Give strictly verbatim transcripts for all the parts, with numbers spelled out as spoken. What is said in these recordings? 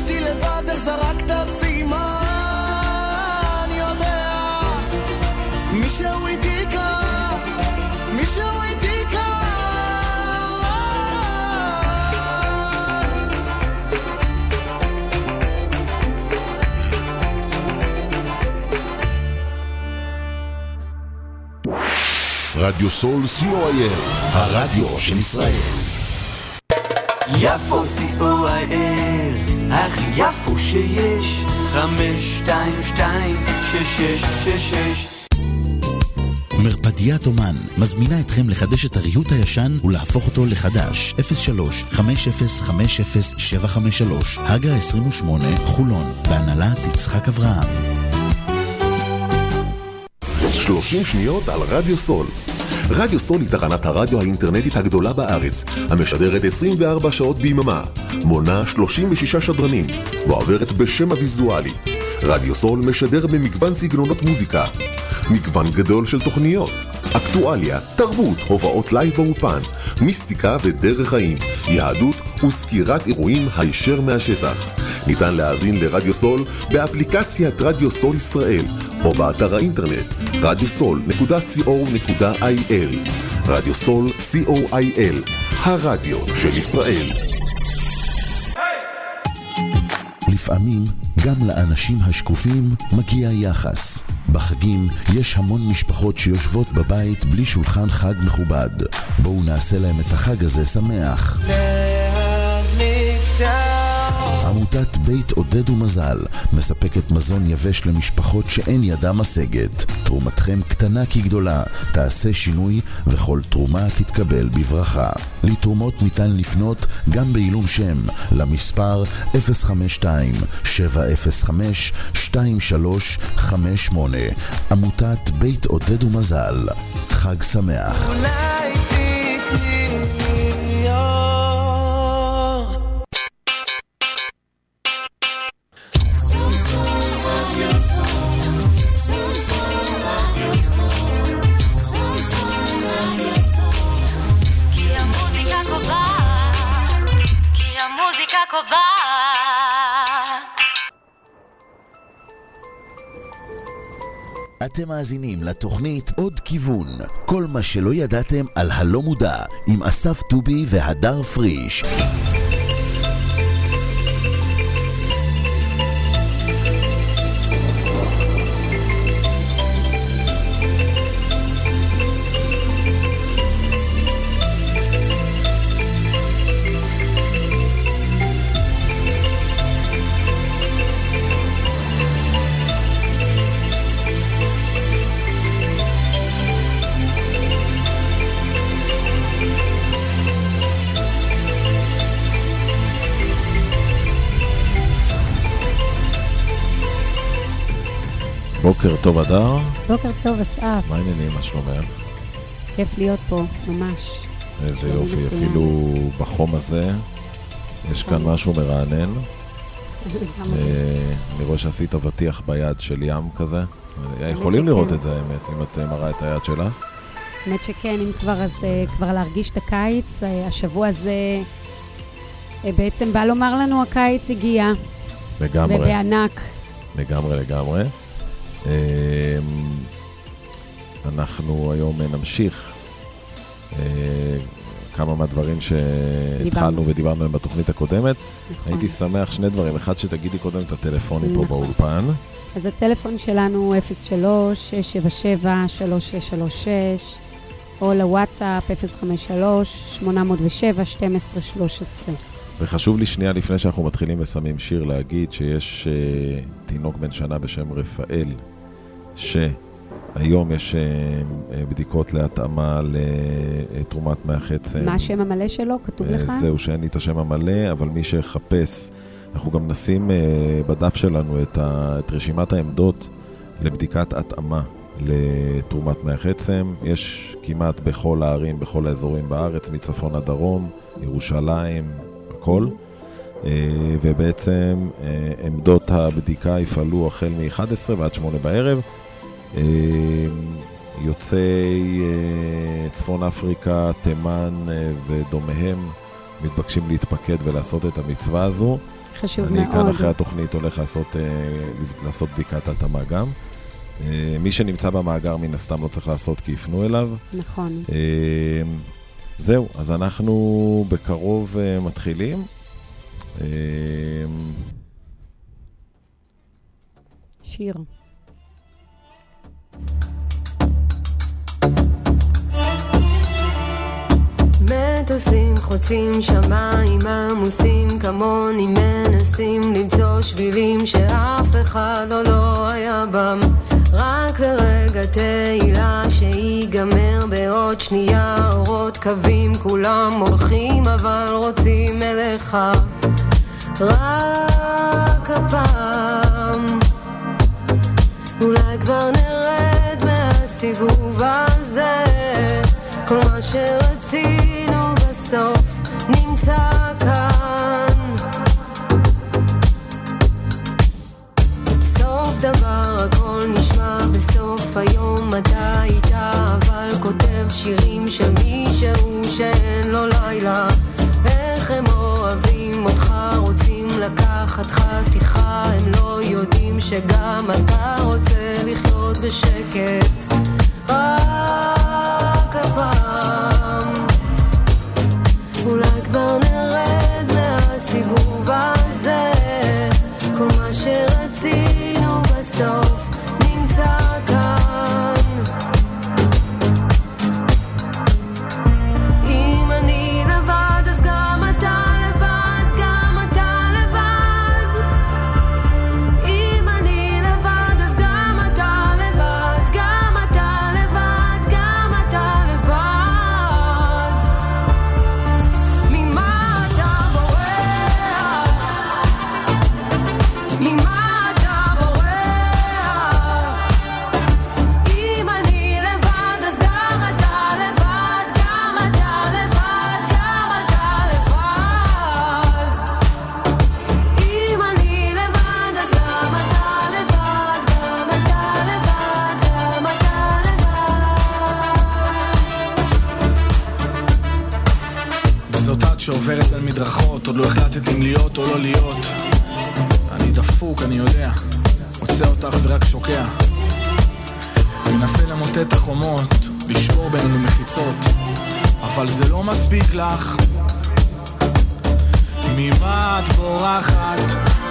הרגשתי לבד, איך זרקת סימן, יודע מישהו איתי כאן, מישהו איתי כאן. רדיו סול סי או איי אל, הרדיו של ישראל. יפו סי או איי אל, הכי יפו שיש, חמש שתיים שתיים שש שש שש שש. מרפדיית אומן מזמינה אתכם לחדש את הריהוט הישן ולהפוך אותו לחדש. אפס שלוש חמש אפס חמש אפס שבע חמש שלוש, הגה עשרים ושמונה, חולון, בהנהלת יצחק אברהם. שלושים שניות על רדיו סול. רדיו סול היא תחנת הרדיו האינטרנטית הגדולה בארץ, המשדרת עשרים וארבע שעות ביממה, מונה שלושים ושישה שדרנים, ועוברת בשם הוויזואלי. רדיו סול משדר במגוון סגנונות מוזיקה, מגוון גדול של תוכניות, אקטואליה, תרבות, הובאות לייב באופן, מיסטיקה ודרך חיים, יהדות וסקירת אירועים הישר מהשטח. ניתן להאזין לרדיו סול באפליקציית רדיו סול ישראל, או באתר האינטרנט רדיו סול נקודה סי או נקודה איי אל. רדיו סול סי או איי אל, הרדיו של ישראל. לפעמים גם לאנשים השקופים מגיע יחס. בחגים יש המון משפחות שיושבות בבית בלי שולחן חג מכובד. בואו נעשה להם את החג הזה שמח. עמותת בית עודד ומזל מספקת מזון יבש למשפחות שאין ידה משגת. תרומתכם קטנה כגדולה, תעשה שינוי וכל תרומה תתקבל בברכה. לתרומות ניתן לפנות גם בעילום שם למספר אפס חמש שתיים שבע אפס חמש שתיים שלוש חמש שמונה. עמותת בית עודד ומזל. חג שמח. אתם מאזינים לתוכנית עוד כיוון, כל מה שלא ידעתם על הלא מודע, עם אסף טובי והדר פריש. בוקר טוב אדר. בוקר טוב אסף. מה העניינים, מה שלומך? כיף להיות פה, ממש. איזה יופי, אפילו בחום הזה יש כאן משהו מרענן. אני רואה שעשית ותיח ביד של ים כזה. יכולים לראות את זה, האמת, אם את מראה את היד שלך. האמת שכן, אם כבר, אז כבר להרגיש את הקיץ. השבוע הזה בעצם בא לומר לנו הקיץ הגיע. לגמרי. ובענק. לגמרי, לגמרי. אנחנו היום נמשיך כמה מהדברים שהתחלנו ודיברנו עליהם בתוכנית הקודמת. הייתי שמח שני דברים, אחד שתגידי קודם את הטלפונים פה באולפן. אז הטלפון שלנו אפס שלוש שש שבע שבע שלוש שש שלוש שש, או לוואטסאפ אפס חמש שלוש שמונה אפס שבע שתים עשרה שלוש עשרה. וחשוב לי שנייה לפני שאנחנו מתחילים ושמים שיר להגיד שיש uh, תינוק בן שנה בשם רפאל, שהיום יש uh, בדיקות להתאמה לתרומת מהחצם. מה השם המלא שלו? כתוב uh, לך? זהו, שאין לי את השם המלא, אבל מי שחפש, אנחנו גם נשים uh, בדף שלנו את, ה, את רשימת העמדות לבדיקת התאמה לתרומת מהחצם. יש כמעט בכל הערים, בכל האזורים בארץ, מצפון עד דרום, ירושלים, כל, ובעצם עמדות הבדיקה יפעלו החל מ-אחת עשרה ועד שמונה בערב. יוצאי צפון אפריקה, תימן ודומיהם מתבקשים להתפקד ולעשות את המצווה הזו. חשוב אני מאוד. כאן אחרי התוכנית הולך לעשות, לעשות בדיקת התאמה גם. מי שנמצא במאגר מן הסתם לא צריך לעשות כי יפנו אליו. נכון. זהו, אז אנחנו בקרוב מתחילים. שיר. מטוסים חוצים שמיים עמוסים כמוני מנסים למצוא שבילים שאף אחד עוד לא היה בם, רק לרגע תהילה שיגמר בעוד שנייה, אורות קווים כולם הולכים אבל רוצים אליך רק הפעם. אולי כבר נרד מהסיבוב הזה, כל מה שרצינו בסוף נמצא כאן. סוף דבר הכל נשמע בסוף היום, אתה איתה אבל כותב שירים של מישהו שאין לו לילה. איך הם אוהבים אותך, רוצים לקחת חתיכה, הם לא יודעים שגם אתה רוצה לחיות בשקט רק הפעם. אולי כבר נרד מהסיבוב הזה, כל מה שרצינו בסוף נמצא כאן. אם אני לבד אז גם אתה לבד, גם אתה לבד. אם אני לבד אז גם אתה לבד, גם אתה לבד, גם אתה לבד. ממה אתה בורח? ממה אתה בורח? אם אני לבד אז גם אתה לבד, גם אתה לבד, גם אתה לבד. אם אני לבד אז גם אתה לבד, גם אתה לבד, גם אתה לבד. וזאת את שעוברת בין מדרכות, עוד לא החלטת אם להיות או לא להיות. אני דפוק, אני יודע, מוצא אותך ורק שוקע. מנסה למוטט את החומות, לשבור בינינו מחיצות, אבל זה לא מספיק לך. ממה את בורחת?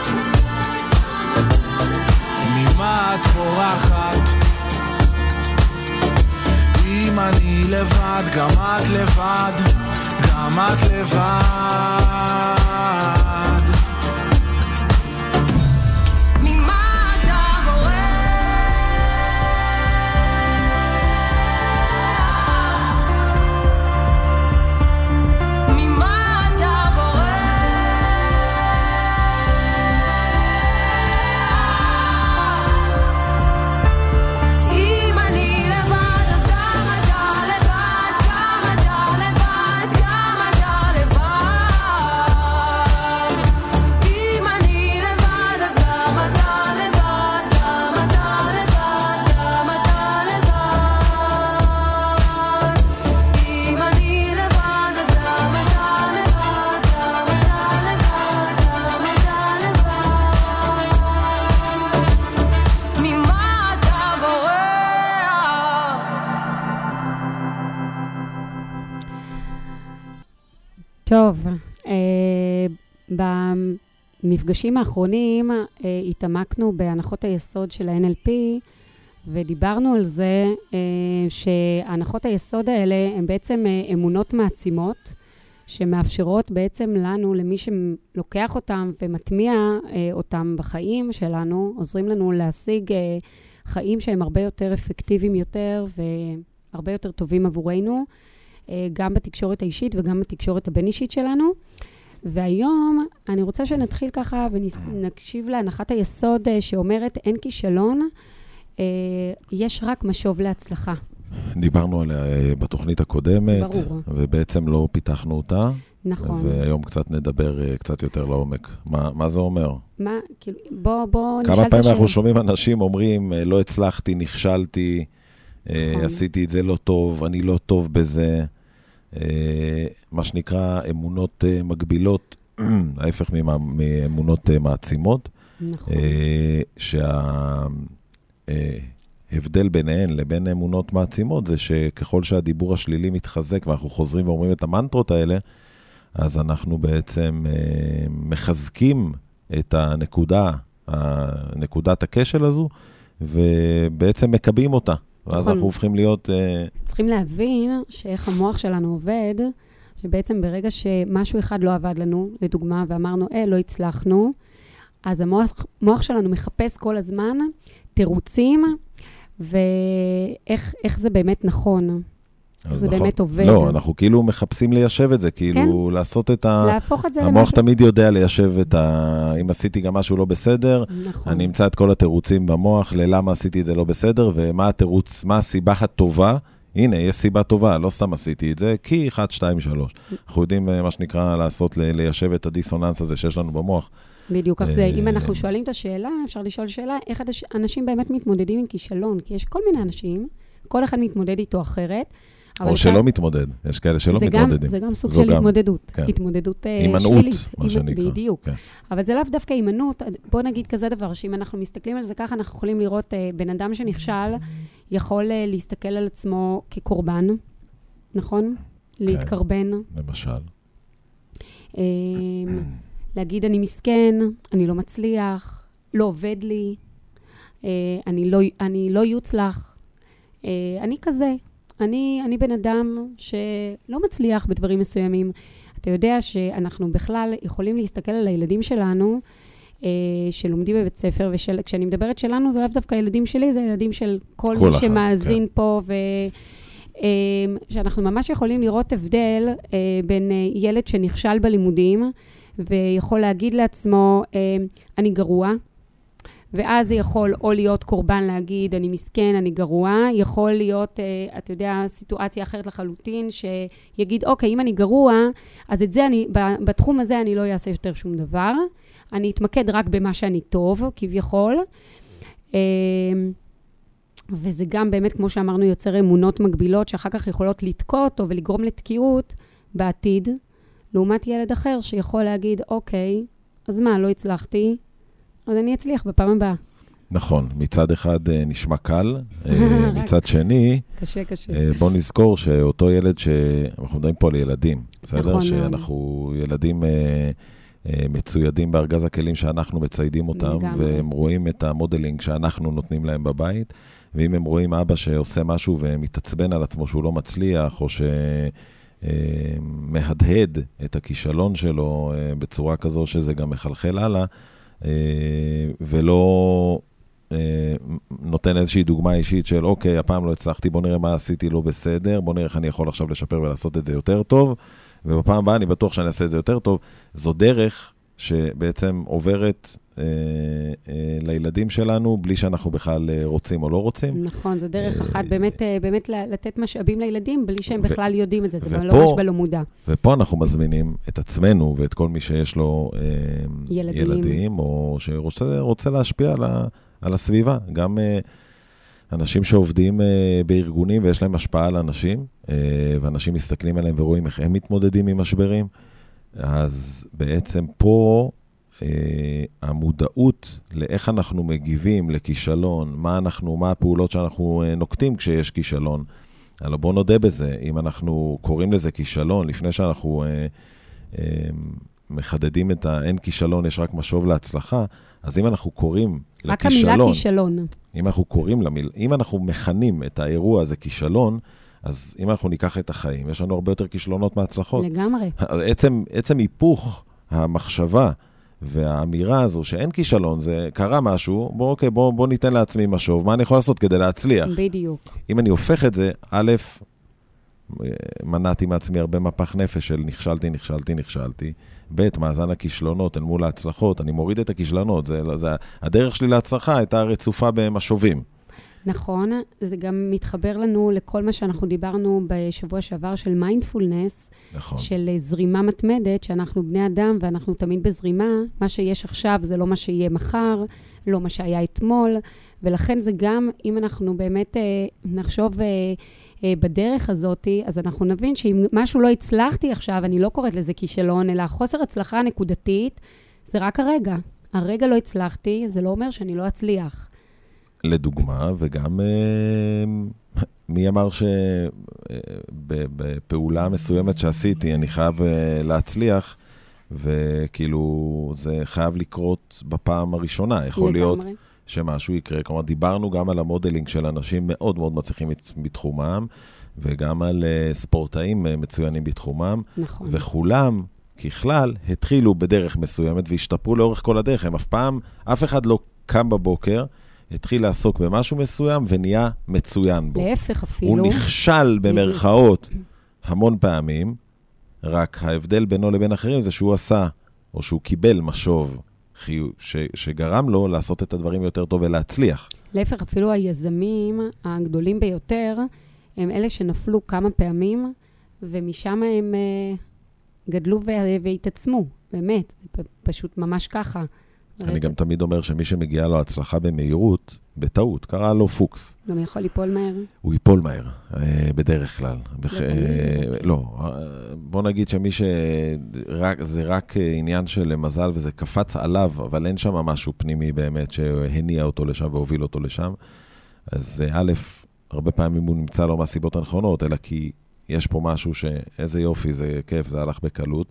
ממה את בורחת? אם אני לבד, גם את לבד, גם את לבד. ממה אתה בורח? ממה אתה בורח? אם אני לבד אז גם אתה לבד, גם אתה לבד, גם אתה לבד. אם אני לבד אז גם אתה לבד, גם אתה לבד, גם אתה לבד. אם אני לבד אז גם אתה לבד, גם אתה לבד, גם אתה לבד. ממה אתה בורח? טוב, אה, במפגשים האחרונים אה, התעמקנו בהנחות היסוד של ה-אן אל פי, ודיברנו על זה אה, שהנחות היסוד האלה הן בעצם אה, אמונות מעצימות, שמאפשרות בעצם לנו, למי שלוקח אותם ומטמיע אה, אותם בחיים שלנו, עוזרים לנו להשיג אה, חיים שהם הרבה יותר אפקטיביים יותר והרבה יותר טובים עבורנו, אה, גם בתקשורת האישית וגם בתקשורת הבין-אישית שלנו. והיום אני רוצה שנתחיל ככה ונקשיב להנחת היסוד אה, שאומרת אין כישלון, אה, יש רק משוב להצלחה. דיברנו עליה אה, בתוכנית הקודמת, ברור. ובעצם לא פיתחנו אותה. נכון. והיום קצת נדבר אה, קצת יותר לעומק. מה, מה זה אומר? מה, כאילו, בוא, בוא נשאל את כמה פעמים השאלה. אנחנו שומעים אנשים אומרים, אה, לא הצלחתי, נכשלתי, אה, נכון. עשיתי את זה לא טוב, אני לא טוב בזה. מה שנקרא אמונות מגבילות, ההפך מאמונות מעצימות, נכון. שההבדל ביניהן לבין אמונות מעצימות זה שככל שהדיבור השלילי מתחזק ואנחנו חוזרים ואומרים את המנטרות האלה, אז אנחנו בעצם מחזקים את הנקודה, נקודת הכשל הזו, ובעצם מקבעים אותה. ואז נכון. אנחנו הופכים להיות... צריכים להבין שאיך המוח שלנו עובד, שבעצם ברגע שמשהו אחד לא עבד לנו, לדוגמה, ואמרנו, אה, לא הצלחנו, אז המוח, המוח שלנו מחפש כל הזמן תירוצים, ואיך איך זה באמת נכון. זה נכון. באמת עובד. לא, אנחנו כאילו מחפשים ליישב את זה, כאילו כן? לעשות את ה... להפוך את זה המוח למשהו... תמיד יודע ליישב את ה... אם עשיתי גם משהו לא בסדר, נכון. אני אמצא את כל התירוצים במוח, ללמה עשיתי את זה לא בסדר, ומה התירוץ, מה הסיבה הטובה. הנה, יש סיבה טובה, לא סתם עשיתי את זה, כי אחת, שתיים, שלוש. אנחנו יודעים מה שנקרא לעשות, ליישב את הדיסוננס הזה שיש לנו במוח. בדיוק, אז אם אנחנו שואלים את השאלה, אפשר לשאול שאלה, איך אנשים באמת מתמודדים עם כישלון? כי יש כל מיני אנשים, כל אחד מתמודד איתו אחרת, או שלא מתמודד, יש כאלה שלא מתמודדים. זה גם סוג של התמודדות, התמודדות שלילית. הימנעות, מה שנקרא. בדיוק. אבל זה לאו דווקא הימנעות, בוא נגיד כזה דבר, שאם אנחנו מסתכלים על זה ככה, אנחנו יכולים לראות בן אדם שנכשל, יכול להסתכל על עצמו כקורבן, נכון? להתקרבן. למשל. להגיד אני מסכן, אני לא מצליח, לא עובד לי, אני לא יוצלח, אני כזה. אני, אני בן אדם שלא מצליח בדברים מסוימים. אתה יודע שאנחנו בכלל יכולים להסתכל על הילדים שלנו, אה, שלומדים בבית ספר, וכשאני מדברת שלנו, זה לאו דווקא הילדים שלי, זה הילדים של כל, כל מי אחד, שמאזין כן. פה, ו, אה, שאנחנו ממש יכולים לראות הבדל אה, בין אה, ילד שנכשל בלימודים, ויכול להגיד לעצמו, אה, אני גרוע, ואז זה יכול או להיות קורבן להגיד, אני מסכן, אני גרוע, יכול להיות, אתה יודע, סיטואציה אחרת לחלוטין, שיגיד, אוקיי, אם אני גרוע, אז את זה אני, בתחום הזה אני לא אעשה יותר שום דבר, אני אתמקד רק במה שאני טוב, כביכול, וזה גם באמת, כמו שאמרנו, יוצר אמונות מגבילות, שאחר כך יכולות לתקוע אותו ולגרום לתקיעות בעתיד, לעומת ילד אחר שיכול להגיד, אוקיי, אז מה, לא הצלחתי, אז אני אצליח בפעם הבאה. נכון, מצד אחד נשמע קל, מצד שני, קשה, קשה. בוא נזכור שאותו ילד שאנחנו מדברים פה על ילדים, בסדר? נכון, שאנחנו ילדים מצוידים בארגז הכלים שאנחנו מציידים אותם, והם רואים את המודלינג שאנחנו נותנים להם בבית, ואם הם רואים אבא שעושה משהו ומתעצבן על עצמו שהוא לא מצליח, או שמהדהד את הכישלון שלו בצורה כזו שזה גם מחלחל הלאה, ולא נותן איזושהי דוגמה אישית של, אוקיי, הפעם לא הצלחתי, בוא נראה מה עשיתי לא בסדר, בוא נראה איך אני יכול עכשיו לשפר ולעשות את זה יותר טוב, ובפעם הבאה אני בטוח שאני אעשה את זה יותר טוב. זו דרך שבעצם עוברת אה, אה, לילדים שלנו, בלי שאנחנו בכלל רוצים או לא רוצים. נכון, זו דרך אחת, באמת, באמת לתת משאבים לילדים, בלי שהם בכלל יודעים את זה, זה לא ממש בלא מודע. ופה אנחנו מזמינים את עצמנו, ואת כל מי שיש לו אה, ילדים. ילדים, או שרוצה רוצה להשפיע על, ה, על הסביבה. גם אה, אנשים שעובדים אה, בארגונים, ויש להם השפעה על אנשים, אה, ואנשים מסתכלים עליהם ורואים איך הם מתמודדים עם משברים, אז בעצם פה אה, המודעות לאיך אנחנו מגיבים לכישלון, מה אנחנו, מה הפעולות שאנחנו אה, נוקטים כשיש כישלון. אבל בוא נודה בזה, אם אנחנו קוראים לזה כישלון, לפני שאנחנו אה, אה, מחדדים את האין כישלון, יש רק משוב להצלחה, אז אם אנחנו קוראים רק לכישלון, המילה כישלון. אם אנחנו קוראים למיל, אם אנחנו מכנים את האירוע הזה כישלון, אז אם אנחנו ניקח את החיים, יש לנו הרבה יותר כישלונות מהצלחות. לגמרי. עצם, עצם היפוך המחשבה והאמירה הזו שאין כישלון, זה קרה משהו, בוא, אוקיי, בוא, בוא ניתן לעצמי משוב, מה אני יכול לעשות כדי להצליח? בדיוק. אם אני הופך את זה, א', מנעתי מעצמי הרבה מפח נפש של נכשלתי, נכשלתי, נכשלתי, ב', מאזן הכישלונות אל מול ההצלחות, אני מוריד את הכישלונות, זה, זה, הדרך שלי להצלחה הייתה רצופה במשובים. נכון, זה גם מתחבר לנו לכל מה שאנחנו דיברנו בשבוע שעבר של מיינדפולנס, נכון. של זרימה מתמדת, שאנחנו בני אדם ואנחנו תמיד בזרימה, מה שיש עכשיו זה לא מה שיהיה מחר, לא מה שהיה אתמול, ולכן זה גם, אם אנחנו באמת אה, נחשוב אה, אה, בדרך הזאת, אז אנחנו נבין שאם משהו לא הצלחתי עכשיו, אני לא קוראת לזה כישלון, אלא חוסר הצלחה נקודתית, זה רק הרגע. הרגע לא הצלחתי, זה לא אומר שאני לא אצליח. לדוגמה, וגם אה, מי אמר שבפעולה מסוימת שעשיתי, אני חייב אה, להצליח, וכאילו זה חייב לקרות בפעם הראשונה. יכול להיות שמשהו יקרה. כלומר, דיברנו גם על המודלינג של אנשים מאוד מאוד מצליחים בתחומם, וגם על uh, ספורטאים uh, מצוינים בתחומם. נכון. וכולם, ככלל, התחילו בדרך מסוימת והשתפרו לאורך כל הדרך. הם אף פעם, אף אחד לא קם בבוקר, התחיל לעסוק במשהו מסוים ונהיה מצוין בו. להפך אפילו. הוא נכשל במרכאות המון פעמים, רק ההבדל בינו לבין אחרים זה שהוא עשה, או שהוא קיבל משוב ש, שגרם לו לעשות את הדברים יותר טוב ולהצליח. להפך, אפילו היזמים הגדולים ביותר, הם אלה שנפלו כמה פעמים, ומשם הם uh, גדלו והתעצמו, באמת, זה פשוט ממש ככה. אני גם תמיד אומר שמי שמגיעה לו הצלחה במהירות, בטעות, קרא לו פוקס. גם יכול ליפול מהר? הוא ייפול מהר, בדרך כלל. לא, בוא נגיד שמי שזה רק עניין של מזל וזה קפץ עליו, אבל אין שם משהו פנימי באמת שהניע אותו לשם והוביל אותו לשם. אז א', הרבה פעמים הוא נמצא לו מהסיבות הנכונות, אלא כי יש פה משהו שאיזה יופי, זה כיף, זה הלך בקלות.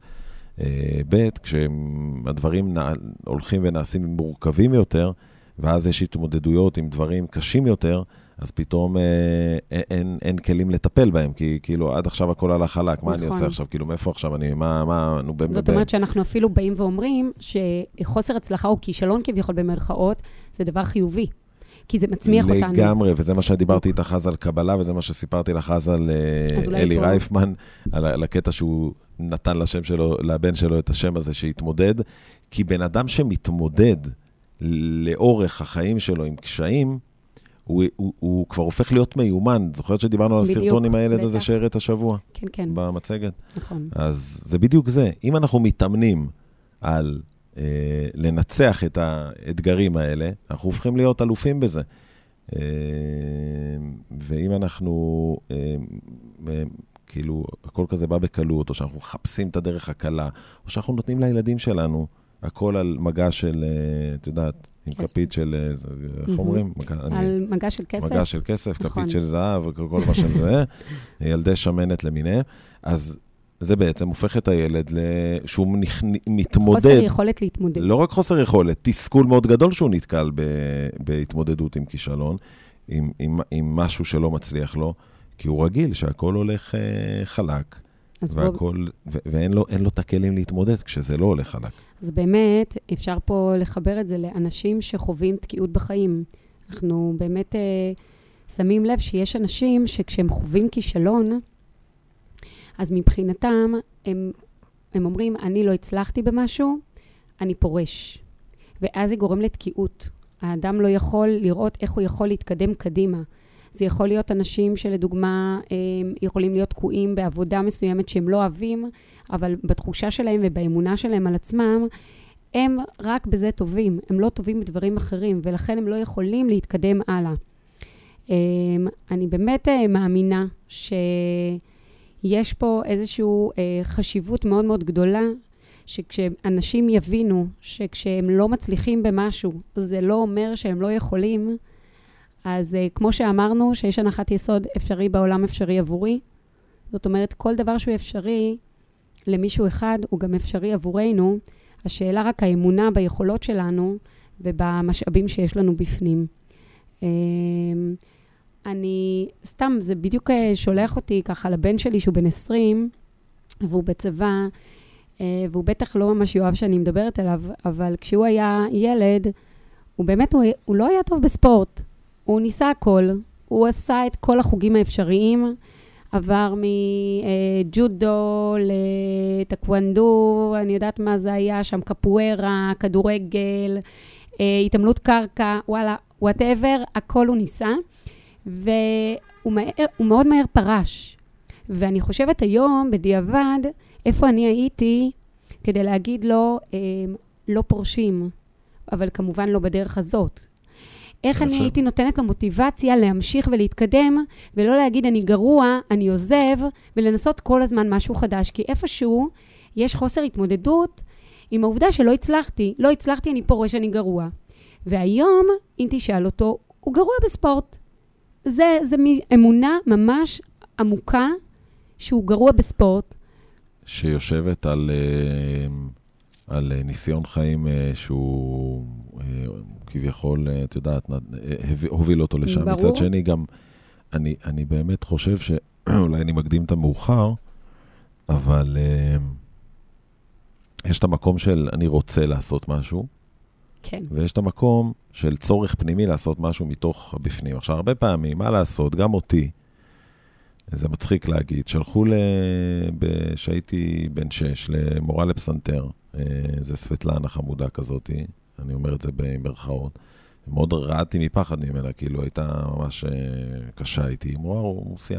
ב', כשהדברים הולכים ונעשים מורכבים יותר, ואז יש התמודדויות עם דברים קשים יותר, אז פתאום אין, אין כלים לטפל בהם, כי כאילו עד עכשיו הכל הלך חלק, מה אני עושה עכשיו? כאילו מאיפה עכשיו אני, מה, מה, נו, באמת. זאת אומרת שאנחנו אפילו באים ואומרים שחוסר הצלחה או כישלון כביכול במרכאות, זה דבר חיובי. כי זה מצמיח אותנו. לגמרי, וזה מה שדיברתי איתך אז על קבלה, וזה מה שסיפרתי לך אז על אלי רייפמן, על הקטע שהוא נתן לשם שלו, לבן שלו את השם הזה שהתמודד, כי בן אדם שמתמודד לאורך החיים שלו עם קשיים, הוא, הוא, הוא כבר הופך להיות מיומן. זוכרת שדיברנו על הסרטון עם הילד הזה שהראת השבוע? כן, כן. במצגת? נכון. אז זה בדיוק זה. אם אנחנו מתאמנים על לנצח את האתגרים האלה, אנחנו הופכים להיות אלופים בזה. ואם אנחנו, כאילו, הכל כזה בא בקלות, או שאנחנו מחפשים את הדרך הקלה, או שאנחנו נותנים לילדים שלנו, הכל על מגע של, את יודעת, עם כפית של, איך אומרים? על מגע של כסף. מגע של כסף, כפית של זהב, וכל מה של זה, ילדי שמנת למיניהם. אז זה בעצם הופך את הילד שהוא מתמודד. חוסר יכולת להתמודד. לא רק חוסר יכולת, תסכול מאוד גדול שהוא נתקל בהתמודדות עם כישלון, עם, עם, עם משהו שלא מצליח לו, כי הוא רגיל שהכל הולך חלק, והכל, ו- ואין לו, אין לו את הכלים להתמודד כשזה לא הולך חלק. אז באמת אפשר פה לחבר את זה לאנשים שחווים תקיעות בחיים. אנחנו באמת אה, שמים לב שיש אנשים שכשהם חווים כישלון, אז מבחינתם, הם, הם אומרים, אני לא הצלחתי במשהו, אני פורש. ואז זה גורם לתקיעות. האדם לא יכול לראות איך הוא יכול להתקדם קדימה. זה יכול להיות אנשים שלדוגמה, הם יכולים להיות תקועים בעבודה מסוימת שהם לא אוהבים, אבל בתחושה שלהם ובאמונה שלהם על עצמם, הם רק בזה טובים. הם לא טובים בדברים אחרים, ולכן הם לא יכולים להתקדם הלאה. אני באמת מאמינה ש... יש פה איזושהי אה, חשיבות מאוד מאוד גדולה, שכשאנשים יבינו שכשהם לא מצליחים במשהו, זה לא אומר שהם לא יכולים, אז אה, כמו שאמרנו, שיש הנחת יסוד אפשרי בעולם אפשרי עבורי, זאת אומרת, כל דבר שהוא אפשרי למישהו אחד, הוא גם אפשרי עבורנו, השאלה רק האמונה ביכולות שלנו, ובמשאבים שיש לנו בפנים. אה, אני, סתם, זה בדיוק שולח אותי ככה לבן שלי שהוא בן עשרים, והוא בצבא, והוא בטח לא ממש יאהב שאני מדברת עליו, אבל כשהוא היה ילד, הוא באמת, הוא, הוא לא היה טוב בספורט. הוא ניסה הכל, הוא עשה את כל החוגים האפשריים, עבר מג'ודו לטקוונדו, אני יודעת מה זה היה שם, קפוארה, כדורגל, התעמלות קרקע, וואלה, whatever, הכל הוא ניסה, והוא מהר, הוא מאוד מהר פרש. ואני חושבת היום, בדיעבד, איפה אני הייתי, כדי להגיד לו, לא פורשים, אבל כמובן לא בדרך הזאת. איך אני הייתי נותנת לו מוטיבציה להמשיך ולהתקדם, ולא להגיד אני גרוע, אני עוזב, ולנסות כל הזמן משהו חדש, כי איפשהו יש חוסר התמודדות עם העובדה שלא הצלחתי. לא הצלחתי, אני פה רואה שאני גרוע. והיום, אם תשאל אותו, הוא גרוע בספורט. זה, זה אמונה ממש עמוקה, שהוא גרוע בספורט. שיושבת על, על ניסיון חיים שהוא כביכול, את יודעת, הוביל אותו לשם. ברור. מצד שני גם, אני, אני באמת חושב שאולי אני מקדים את המאוחר, אבל יש את המקום של אני רוצה לעשות משהו, כן. ויש את המקום של צורך פנימי לעשות משהו מתוך הבפנים. עכשיו, הרבה פעמים, מה לעשות? גם אותי, זה מצחיק להגיד, שלחו שהייתי בן שש למורה לפסנתר, זה סבטלנה חמודה כזאת, אני אומר את זה במרכאות, מאוד רעדתי מפחד ממנה, כאילו הייתה ממש קשה איתי, מורה רוסיה.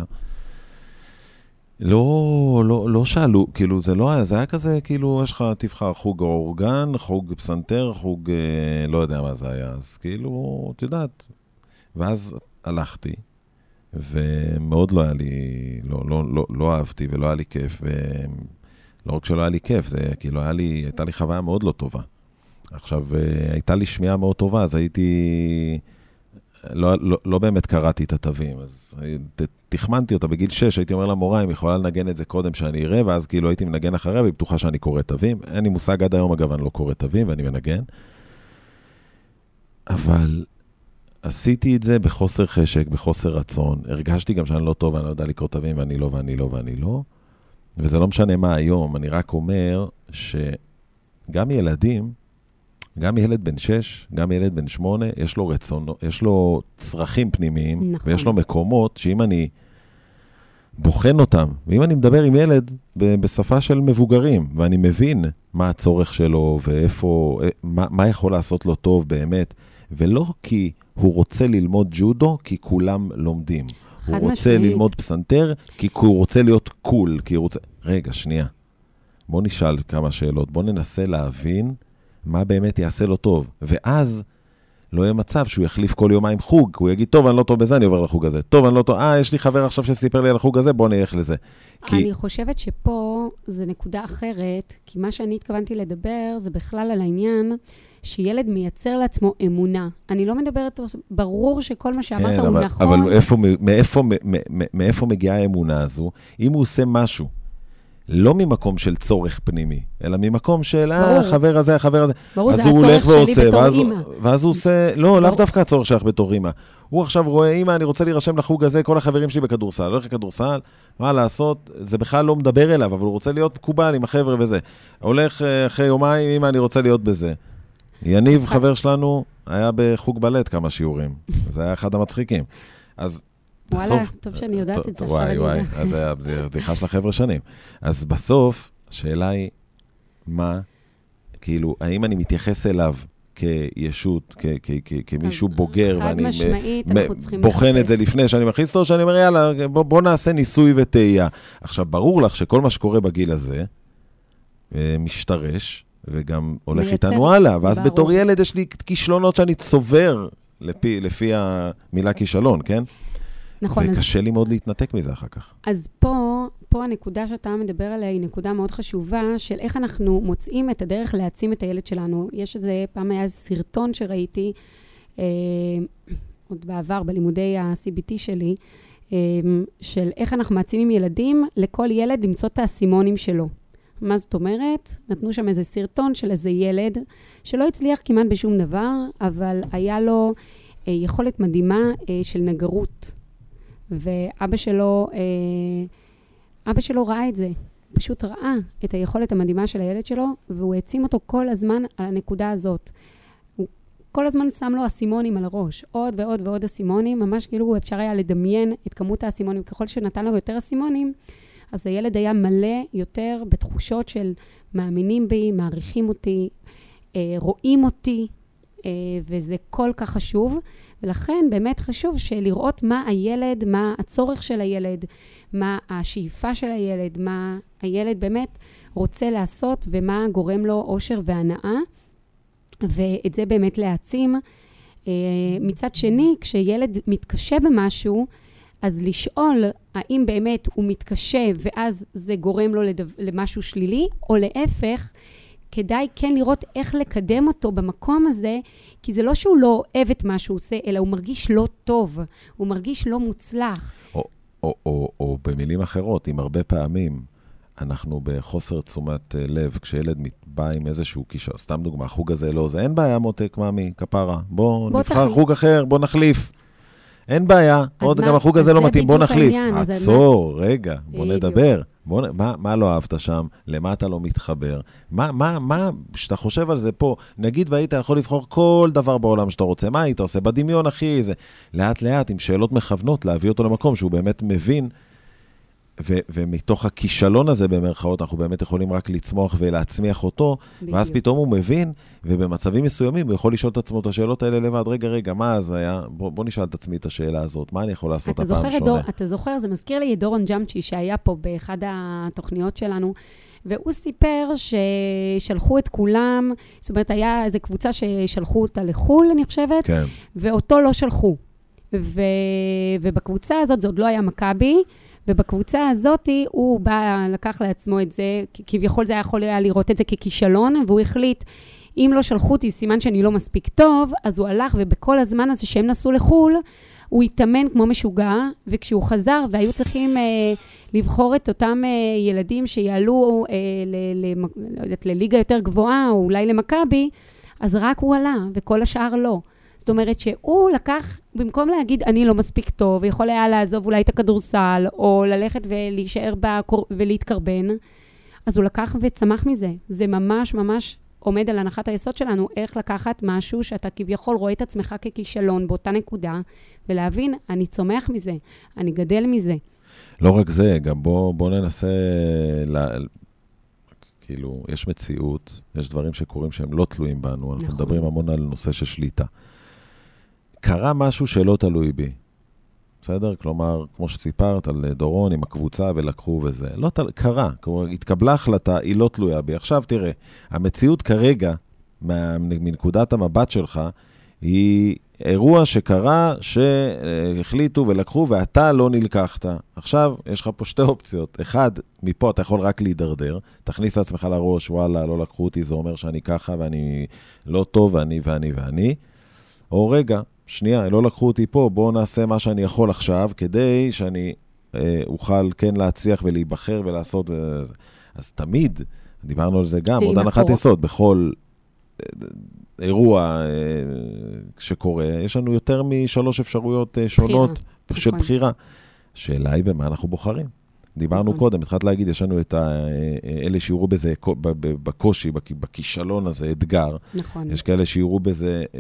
לא, לא, לא שאלו, כאילו זה לא היה, זה היה כזה, כאילו יש לך תבחר חוג אורגן, חוג פסנתר, חוג, לא יודע מה זה היה, אז כאילו, את יודעת, ואז הלכתי, ומאוד לא היה לי, לא, לא, לא, לא אהבתי ולא היה לי כיף, ולא רק שלא היה לי כיף, זה כאילו היה לי, הייתה לי חוויה מאוד לא טובה. עכשיו, הייתה לי שמיעה מאוד טובה, אז הייתי, לא, לא, לא באמת קראתי את התווים, אז תחמנתי אותה בגיל שש, הייתי אומר למורה, אם יכולה לנגן את זה קודם שאני אראה, ואז כאילו הייתי מנגן אחריה, והיא בטוחה שאני קורא תווים. אין לי מושג עד היום, אגב, אני לא קורא תווים, ואני מנגן. אבל עשיתי את זה בחוסר חשק, בחוסר רצון. הרגשתי גם שאני לא טוב, אני לא יודע לקרוא תווים, ואני לא, ואני לא, ואני לא. וזה לא משנה מה היום, אני רק אומר שגם ילדים, גם ילד בן שש, גם ילד בן שמונה, יש לו רצון, יש לו צרכים פנימיים, נכון. ויש לו מקומות שאם אני בוחן אותם, ואם אני מדבר עם ילד בשפה של מבוגרים, ואני מבין מה הצורך שלו, ואיפה, מה, מה יכול לעשות לו טוב באמת, ולא כי הוא רוצה ללמוד ג'ודו, כי כולם לומדים. הוא רוצה משמעית. ללמוד פסנתר, כי הוא רוצה להיות קול, כי הוא רוצה... רגע, שנייה. בוא נשאל כמה שאלות, בוא ננסה להבין מה באמת יעשה לו טוב. ואז לא יהיה מצב שהוא יחליף כל יומיים חוג, הוא יגיד, טוב, אני לא טוב בזה, אני עובר לחוג הזה. טוב, אני לא טוב, אה, יש לי חבר עכשיו שסיפר לי על החוג הזה, בוא נלך לזה. כי... אני חושבת שפה זה נקודה אחרת, כי מה שאני התכוונתי לדבר זה בכלל על העניין שילד מייצר לעצמו אמונה. אני לא מדברת, ברור שכל מה שאמרת כן, הוא אבל, נכון. אבל מאיפה, מאיפה, מאיפה מגיעה האמונה הזו? אם הוא עושה משהו, לא ממקום של צורך פנימי, אלא ממקום של, אה, החבר הזה, החבר הזה. ברור, אז זה הוא הולך ועושה, ואז, ואז הוא עושה, לא, לאו דווקא הצורך שלך בתור אמא. הוא עכשיו רואה, אמא, אני רוצה להירשם לחוג הזה, כל החברים שלי בכדורסל, הולך לכדורסל, מה לעשות? זה בכלל לא מדבר אליו, אבל הוא רוצה להיות מקובל עם החבר'ה וזה. הולך אחרי יומיים, אמא, אני רוצה להיות בזה. יניב, חבר שלנו, היה בחוג בלט כמה שיעורים. זה היה אחד המצחיקים. אז וואלה, טוב שאני יודעת את זה. וואי, וואי, אז זה בדיחה של החבר'ה שנים. אז בסוף, השאלה היא, מה, כאילו, האם אני מתייחס אליו כישות, כמישהו בוגר, ואני בוחן את זה לפני שאני מכניס אותו, שאני אומר, יאללה, בוא נעשה ניסוי וטעייה. עכשיו, ברור לך שכל מה שקורה בגיל הזה, משתרש, וגם הולך איתנו הלאה, ואז בתור ילד יש לי כישלונות שאני צובר, לפי המילה כישלון, כן? נכון. וקשה לי מאוד להתנתק מזה אחר כך. אז פה, פה הנקודה שאתה מדבר עליה היא נקודה מאוד חשובה, של איך אנחנו מוצאים את הדרך להעצים את הילד שלנו. יש איזה, פעם היה איזה סרטון שראיתי, אה, עוד בעבר בלימודי ה-סי בי טי שלי, אה, של איך אנחנו מעצימים ילדים, לכל ילד למצוא את האסימונים שלו. מה זאת אומרת? נתנו שם איזה סרטון של איזה ילד, שלא הצליח כמעט בשום דבר, אבל היה לו אה, יכולת מדהימה אה, של נגרות. ואבא שלו, אה, אבא שלו ראה את זה, פשוט ראה את היכולת המדהימה של הילד שלו, והוא העצים אותו כל הזמן על הנקודה הזאת. הוא כל הזמן שם לו אסימונים על הראש, עוד ועוד ועוד אסימונים, ממש כאילו אפשר היה לדמיין את כמות האסימונים, ככל שנתן לו יותר אסימונים, אז הילד היה מלא יותר בתחושות של מאמינים בי, מעריכים אותי, אה, רואים אותי, וזה כל כך חשוב, ולכן באמת חשוב שלראות מה הילד, מה הצורך של הילד, מה השאיפה של הילד, מה הילד באמת רוצה לעשות, ומה גורם לו אושר והנאה, ואת זה באמת להעצים. מצד שני, כשילד מתקשה במשהו, אז לשאול האם באמת הוא מתקשה, ואז זה גורם לו למשהו שלילי, או להפך, כדאי כן לראות איך לקדם אותו במקום הזה, כי זה לא שהוא לא אוהב את מה שהוא עושה, אלא הוא מרגיש לא טוב, הוא מרגיש לא מוצלח. או, או, או, או במילים אחרות, עם הרבה פעמים, אנחנו בחוסר תשומת לב, כשילד בא עם איזשהו קישור, סתם דוגמה, חוג הזה לא, זה אין בעיה מותק, מאמי, כפרה, בוא, בוא נבחר תחליף. חוג אחר, בוא נחליף. אין בעיה, עוד מה, גם החוג הזה לא מתאים, בוא נחליף. העניין, עצור, מה... רגע, בוא נדבר. בוא, מה, מה לא אהבת שם? למה אתה לא מתחבר? מה, מה, מה, שאתה חושב על זה פה, נגיד והיית יכול לבחור כל דבר בעולם שאתה רוצה, מה היית עושה? בדמיון הכי זה, לאט לאט, עם שאלות מכוונות, להביא אותו למקום שהוא באמת מבין, ו- ומתוך הכישלון הזה במרכאות, אנחנו באמת יכולים רק לצמוח ולהצמיח אותו, בדיוק. ואז פתאום הוא מבין, ובמצבים מסוימים הוא יכול לשאול את עצמו את השאלות האלה לבד, רגע, רגע, מה אז היה? בוא, בוא נשאל את עצמי את השאלה הזאת, מה אני יכול לעשות הפעם שונה? דור, אתה זוכר, זה מזכיר לי את דורון ג'אמצ'י, שהיה פה באחד התוכניות שלנו, והוא סיפר ששלחו את כולם, זאת אומרת, היה איזו קבוצה ששלחו אותה לחול, אני חושבת, כן. ואותו לא שלחו. ו- ובקבוצה הזאת, זה עוד לא היה מכבי, ובקבוצה הזאת הוא בא, לקח לעצמו את זה, כביכול זה היה יכול היה לראות את זה ככישלון, והוא החליט, אם לא שלחו אותי סימן שאני לא מספיק טוב, אז הוא הלך, ובכל הזמן הזה שהם נסעו לחול, הוא התאמן כמו משוגע, וכשהוא חזר, והיו צריכים אה, לבחור את אותם אה, ילדים שיעלו אה, ל- ל- לא יודעת, לליגה יותר גבוהה, או אולי למכבי, אז רק הוא עלה, וכל השאר לא. זאת אומרת שהוא לקח, במקום להגיד, אני לא מספיק טוב, יכול היה לעזוב אולי את הכדורסל, או ללכת ולהישאר בקור... ולהתקרבן, אז הוא לקח וצמח מזה. זה ממש ממש עומד על הנחת היסוד שלנו, איך לקחת משהו שאתה כביכול רואה את עצמך ככישלון באותה נקודה, ולהבין, אני צומח מזה, אני גדל מזה. לא רק זה, גם בוא, בוא ננסה, לה... כאילו, יש מציאות, יש דברים שקורים שהם לא תלויים בנו, אנחנו נכון. מדברים המון על נושא של שליטה. קרה משהו שלא תלוי בי. בסדר? כלומר, כמו שסיפרת על דורון עם הקבוצה ולקחו וזה. לא תל... קרה. כלומר, התקבלה החלטה, היא לא תלויה בי. עכשיו תראה, המציאות כרגע, מנקודת המבט שלך, היא אירוע שקרה, שהחליטו ולקחו, ואתה לא נלקחת. עכשיו, יש לך פה שתי אופציות. אחד, מפה אתה יכול רק להידרדר. תכניס לעצמך לראש, וואלה, לא לקחו אותי, זה אומר שאני ככה, ואני לא טוב, ואני ואני ואני. או רגע, שנייה, לא לקחו אותי פה, בואו נעשה מה שאני יכול עכשיו, כדי שאני אה, אוכל כן להצליח ולהיבחר ולעשות. ו... אז תמיד, דיברנו על זה גם, עוד הנחת יסוד, בכל אה, אירוע אה, שקורה, יש לנו יותר משלוש אפשרויות אה, שונות בחירה. של בחירה. שאלה היא במה אנחנו בוחרים. דיברנו נכון. קודם, התחלת להגיד, יש לנו את ה, אלה שיראו בזה בקושי, בכישלון הזה, אתגר. נכון. יש כאלה שיראו בזה אה,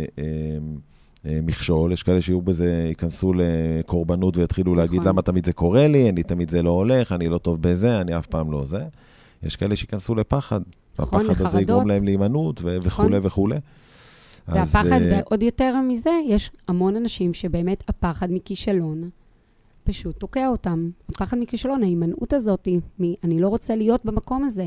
אה, מכשול, יש כאלה שיראו בזה, ייכנסו לקורבנות ויתחילו נכון. להגיד למה תמיד זה קורה לי, אני תמיד זה לא הולך, אני לא טוב בזה, אני אף פעם לא זה. יש כאלה שייכנסו לפחד. נכון, הפחד לחרדות. הזה יגרום להם להימנעות ו- וכו' נכון. וכו'. והפחד, אז, ועוד יותר מזה, יש המון אנשים שבאמת הפחד מכישלון, פשוט תוקע אותם. הפחד מכישלון, ההימנעות הזאת, מ- אני לא רוצה להיות במקום הזה.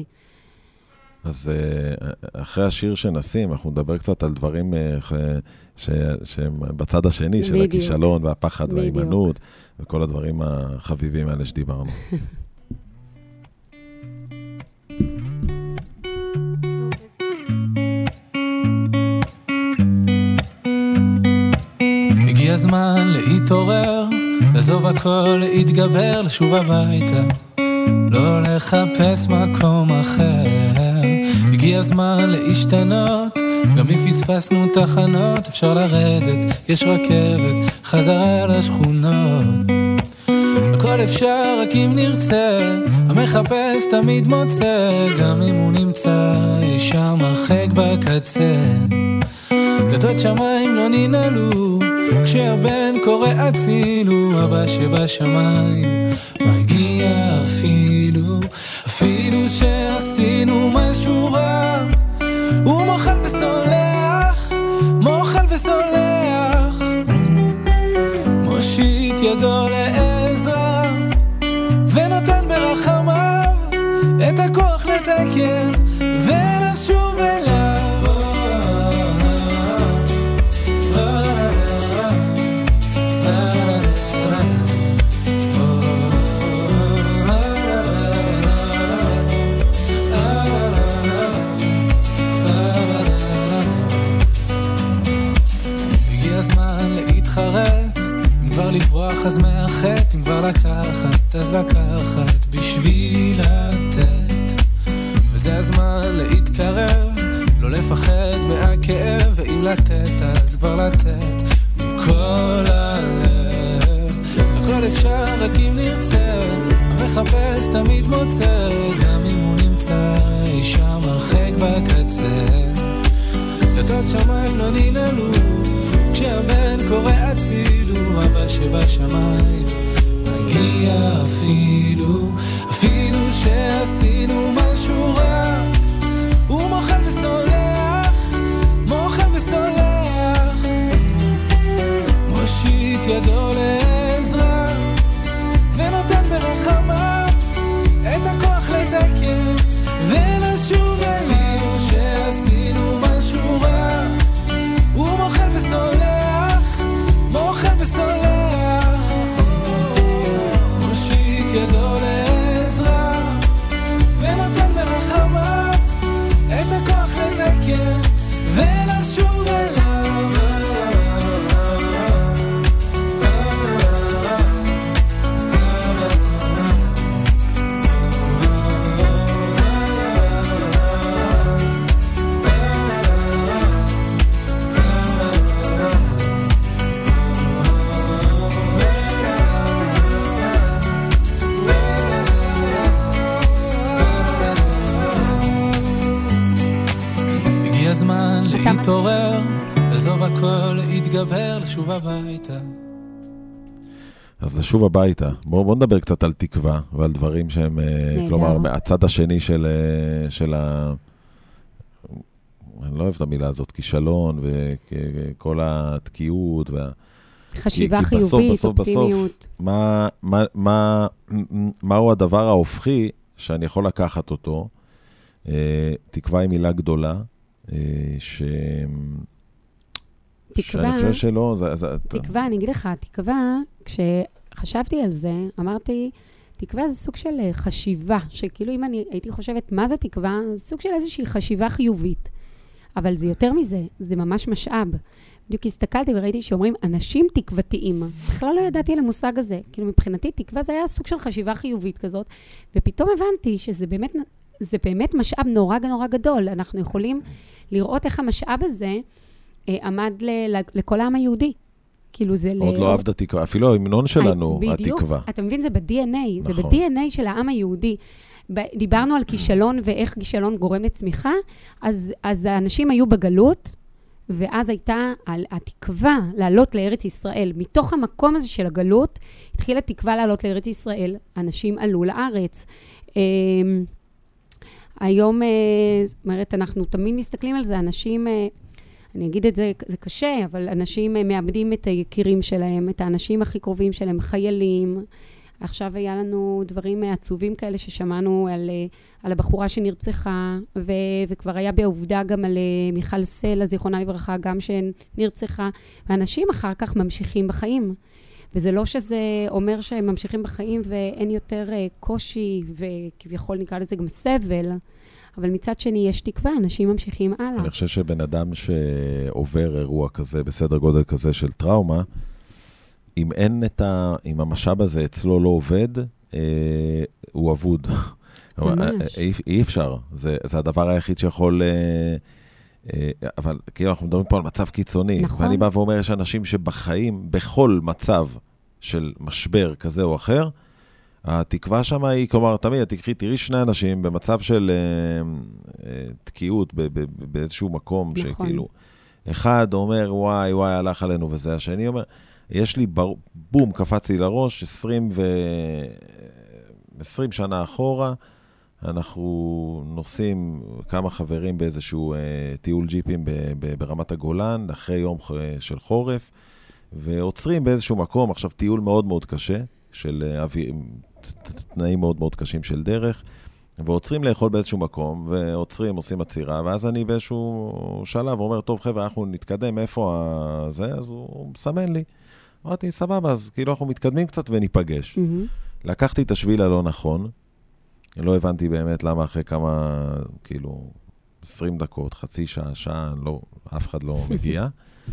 אז אחרי השיר שנשים, אנחנו נדבר קצת על דברים ש- שהם בצד השני של בדיוק. הכישלון והפחד בדיוק. וההימנעות, וכל הדברים החביבים האלה שדיברנו. הגיע הזמן להתעורר, לעזוב הכל, להתגבר, לשוב הביתה, לא לחפש מקום אחר. הגיע הזמן להשתנות, גם אם פספסנו תחנות, אפשר לרדת, יש רכבת, חזרה לשכונות. הכל אפשר רק אם נרצה, המחפש תמיד מוצא, גם אם הוא נמצא שם הרחק בקצה. דלתות שמיים לא ננעלו, כשהבן קורא הצילו, הבא שבשמיים מגיע אפילו, אפילו שעשינו משהו רע, הוא מוחל וסולח, לתקן ולשוב אליו. הגיע הזמן להתחרט, אם כבר לברוח אז מאחת, אם כבר לקחת אז לקחת בשביל לתת, וזה הזמן להתקרב, לא לפחד מהכאב, ואם לתת אז כבר לתת מכל הלב. הכל אפשר רק אם נרצה, המחפש תמיד מוצא, גם אם הוא נמצא אישה מרחק בקצה. דלתות שמיים לא ננעלו כשהבן קורא הצילו, אבא שבשמיים מגיע אפילו, אפילו שעשינו משהו רע. הוא מוחל וסולח, מוחל וסולח, מושיט ידו לעזרה, ונותן ברחמה את הכוח לתקן ולשוב אליו. אפילו שעשינו משהו רע, הוא מוחל וסולח, מוחל וסולח, מושיט ידו לעזרה, ונותן ברחמה את הכוח לתקן ולשוב אליו. הזמן להתעורר, לעזוב הכל, להתגבר, לשוב הביתה. אז לשוב הביתה. בואו בוא נדבר קצת על תקווה ועל דברים שהם, נהדר. כלומר, מהצד השני של, של ה... אני לא אוהב את המילה הזאת, כישלון וכל התקיעות וה... חשיבה חיובית, בסוף, אופטימיות. בסוף, מה, מה, מה, מהו הדבר ההופכי שאני יכול לקחת אותו? תקווה היא מילה גדולה, ש... תקווה, שאני חושב שלא, זה, זה... תקווה, אני אגיד לך, תקווה, כשחשבתי על זה, אמרתי, תקווה זה סוג של חשיבה, שכאילו אם אני הייתי חושבת מה זה תקווה, זה סוג של איזושהי חשיבה חיובית. אבל זה יותר מזה, זה ממש משאב. בדיוק הסתכלתי וראיתי שאומרים, אנשים תקוותיים. בכלל לא ידעתי על המושג הזה. כאילו מבחינתי, תקווה זה היה סוג של חשיבה חיובית כזאת, ופתאום הבנתי שזה באמת, זה באמת משאב נורא נורא גדול. אנחנו יכולים לראות איך המשאב הזה אה, עמד ל, לכל העם היהודי. כאילו זה... עוד ל... לא עבד התקווה, אפילו ההמנון שלנו, I, בדיוק, התקווה. אתה מבין, זה ב-די אן איי, נכון. זה ב-די אן איי של העם היהודי. דיברנו על כישלון ואיך כישלון גורם לצמיחה, אז, אז האנשים היו בגלות, ואז הייתה על התקווה לעלות לארץ ישראל. מתוך המקום הזה של הגלות, התחילה תקווה לעלות לארץ ישראל. אנשים עלו לארץ. היום, זאת אומרת, אנחנו תמיד מסתכלים על זה, אנשים, אני אגיד את זה, זה קשה, אבל אנשים מאבדים את היקירים שלהם, את האנשים הכי קרובים שלהם, חיילים. עכשיו היה לנו דברים עצובים כאלה ששמענו על, על הבחורה שנרצחה, ו, וכבר היה בעובדה גם על מיכל סלע, זיכרונה לברכה, גם שנרצחה, ואנשים אחר כך ממשיכים בחיים. וזה לא שזה אומר שהם ממשיכים בחיים ואין יותר קושי, וכביכול נקרא לזה גם סבל, אבל מצד שני יש תקווה, אנשים ממשיכים הלאה. אני חושב שבן אדם שעובר אירוע כזה, בסדר גודל כזה של טראומה, אם אין את ה... אם המשאב הזה אצלו לא עובד, אה, הוא אבוד. ממש. אי, אי אפשר. זה, זה הדבר היחיד שיכול... אה, אה, אבל כאילו אנחנו מדברים פה על מצב קיצוני. נכון. ואני בא ואומר, יש אנשים שבחיים, בכל מצב של משבר כזה או אחר, התקווה שם היא, כלומר, תמיד, תקחי, תראי שני אנשים במצב של אה, אה, תקיעות ב, ב, ב, באיזשהו מקום, נכון. שכאילו, אחד אומר, וואי, וואי, הלך עלינו, וזה השני אומר, יש לי בר... בום, קפץ לי לראש, עשרים ו... עשרים שנה אחורה, אנחנו נוסעים כמה חברים באיזשהו אה, טיול ג'יפים ב... ב... ברמת הגולן, אחרי יום של חורף, ועוצרים באיזשהו מקום, עכשיו טיול מאוד מאוד קשה, של אוויר, תנאים מאוד מאוד קשים של דרך, ועוצרים לאכול באיזשהו מקום, ועוצרים, עושים עצירה, ואז אני באיזשהו שלב אומר, טוב חבר'ה, אנחנו נתקדם, איפה זה? אז הוא מסמן לי. אמרתי, סבבה, אז כאילו אנחנו מתקדמים קצת וניפגש. Mm-hmm. לקחתי את השביל הלא נכון, לא הבנתי באמת למה אחרי כמה, כאילו, עשרים דקות, חצי שעה, שעה, לא, אף אחד לא מגיע.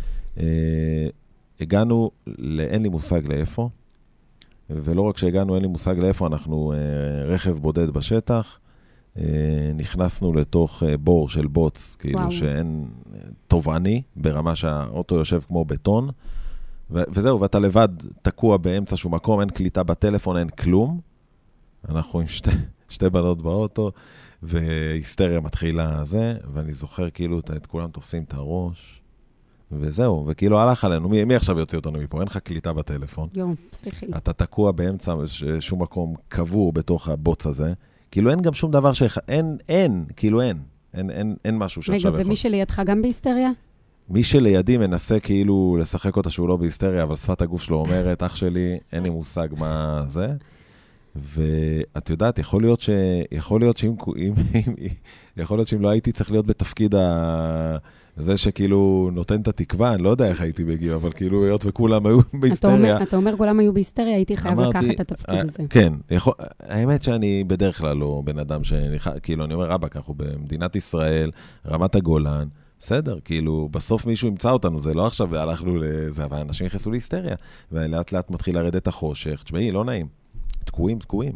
הגענו, אין לי מושג לאיפה, ולא רק שהגענו, אין לי מושג לאיפה, אנחנו רכב בודד בשטח, נכנסנו לתוך בור של בוץ, כאילו וואו. שאין תובעני, ברמה שהאוטו יושב כמו בטון, ו- וזהו, ואתה לבד תקוע באמצע שום מקום, אין קליטה בטלפון, אין כלום. אנחנו עם שתי, שתי בנות באוטו, והיסטריה מתחילה זה, ואני זוכר כאילו את כולם תופסים את הראש, וזהו, וכאילו הלך עלינו, מי, מי עכשיו יוציא אותנו מפה? אין לך קליטה בטלפון. יום, פסיכי. אתה תקוע באמצע שום מקום קבור בתוך הבוץ הזה, כאילו אין גם שום דבר שאיך, אין, אין, כאילו אין, אין, אין, אין משהו שעכשיו יכול. רגע, ומי שלידך גם בהיסטריה? מי שלידי מנסה כאילו לשחק אותה שהוא לא בהיסטריה, אבל שפת הגוף שלו אומרת, אח שלי, אין לי מושג מה זה. ואת יודעת, יכול להיות ש... יכול להיות שאם... יכול להיות שאם לא הייתי צריך להיות בתפקיד ה... זה שכאילו נותן את התקווה, אני לא יודע איך הייתי מגיע, אבל כאילו היות וכולם היו בהיסטריה. אתה אומר כולם היו בהיסטריה, הייתי חייב לקחת את התפקיד הזה. כן, האמת שאני בדרך כלל לא בן אדם כאילו אני אומר, רבק, אנחנו במדינת ישראל, רמת הגולן, בסדר, כאילו, בסוף מישהו ימצא אותנו, זה לא עכשיו, והלכנו לזה, אבל אנשים נכנסו להיסטריה, ולאט לאט מתחיל לרדת החושך, תשמעי, לא נעים, תקועים, תקועים.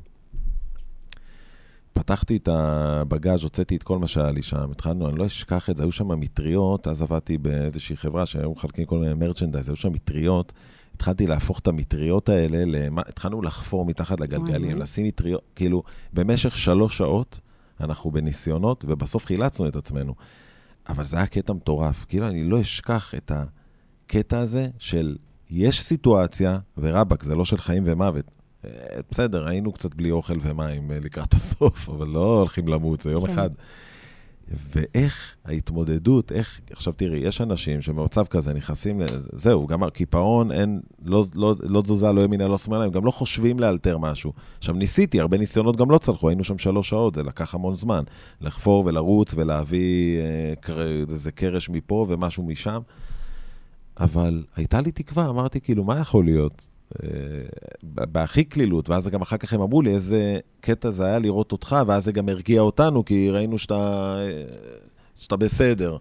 פתחתי את הבגאז', הוצאתי את כל מה שהיה לי שם, התחלנו, אני לא אשכח את זה, היו שם מטריות, אז עבדתי באיזושהי חברה, שהיו מחלקים כל מיני מרצ'נדייז, היו שם מטריות, התחלתי להפוך את המטריות האלה, למה, התחלנו לחפור מתחת לגלגלים, לשים מטריות, כאילו, במשך שלוש שעות, אנחנו בניסיונות, ובסוף חילצנו את עצמנו. אבל זה היה קטע מטורף. כאילו, אני לא אשכח את הקטע הזה של יש סיטואציה, ורבק, זה לא של חיים ומוות. בסדר, היינו קצת בלי אוכל ומים לקראת הסוף, אבל לא הולכים למות, זה יום כן. אחד. ואיך ההתמודדות, איך, עכשיו תראי, יש אנשים שבמצב כזה נכנסים, זהו, גם הקיפאון, אין, לא, לא, לא תזוזה, לא ימינה, לא שמאלה, הם גם לא חושבים לאלתר משהו. עכשיו ניסיתי, הרבה ניסיונות גם לא צלחו, היינו שם שלוש שעות, זה לקח המון זמן, לחפור ולרוץ ולהביא איזה קרש מפה ומשהו משם, אבל הייתה לי תקווה, אמרתי כאילו, מה יכול להיות? בהכי כלילות, ואז גם אחר כך הם אמרו לי איזה קטע זה היה לראות אותך, ואז זה גם הרגיע אותנו, כי ראינו שאתה, שאתה בסדר.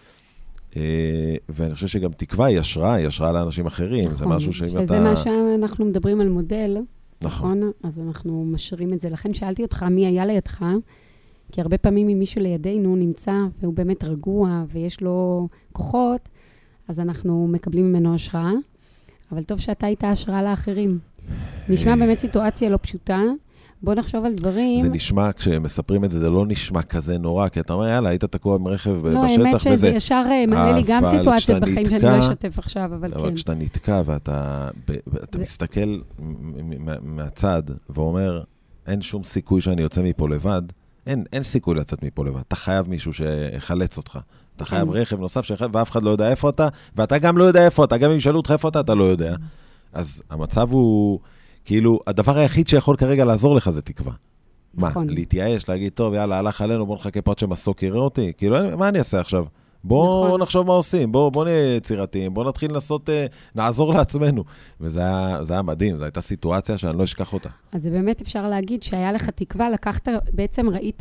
ואני חושב שגם תקווה היא השראה, היא השראה לאנשים אחרים. נכון, זה משהו שאם שזה אתה... מה שאנחנו מדברים על מודל, נכון? נכון? אז אנחנו משאירים את זה. לכן שאלתי אותך מי היה לידך, כי הרבה פעמים אם מישהו לידינו נמצא, והוא באמת רגוע, ויש לו כוחות, אז אנחנו מקבלים ממנו השראה. אבל טוב שאתה היית השראה לאחרים. נשמע באמת סיטואציה לא פשוטה. בוא נחשוב על דברים. זה נשמע, כשמספרים את זה, זה לא נשמע כזה נורא, כי אתה אומר, יאללה, היית תקוע ברכב בשטח וזה... לא, האמת שזה ישר מעלה לי גם סיטואציות בחיים שאני לא אשתף עכשיו, אבל כן. אבל כשאתה נתקע ואתה מסתכל מהצד ואומר, אין שום סיכוי שאני יוצא מפה לבד, אין סיכוי לצאת מפה לבד. אתה חייב מישהו שיחלץ אותך. אתה חייב רכב נוסף, ואף אחד לא יודע איפה אתה, ואתה גם לא יודע איפה אתה, גם אם ישאלו אותך איפה אתה, אתה לא יודע. אז המצב הוא, כאילו, הדבר היחיד שיכול כרגע לעזור לך זה תקווה. מה? להתייאש, להגיד, טוב, יאללה, הלך עלינו, בוא נחכה פה עד שמסוק יראה אותי. כאילו, מה אני אעשה עכשיו? בוא נחשוב מה עושים, בוא נהיה יצירתיים, בוא נתחיל לנסות, נעזור לעצמנו. וזה היה מדהים, זו הייתה סיטואציה שאני לא אשכח אותה. אז זה באמת אפשר להגיד שהיה לך תקווה, לקחת, בעצם ראית,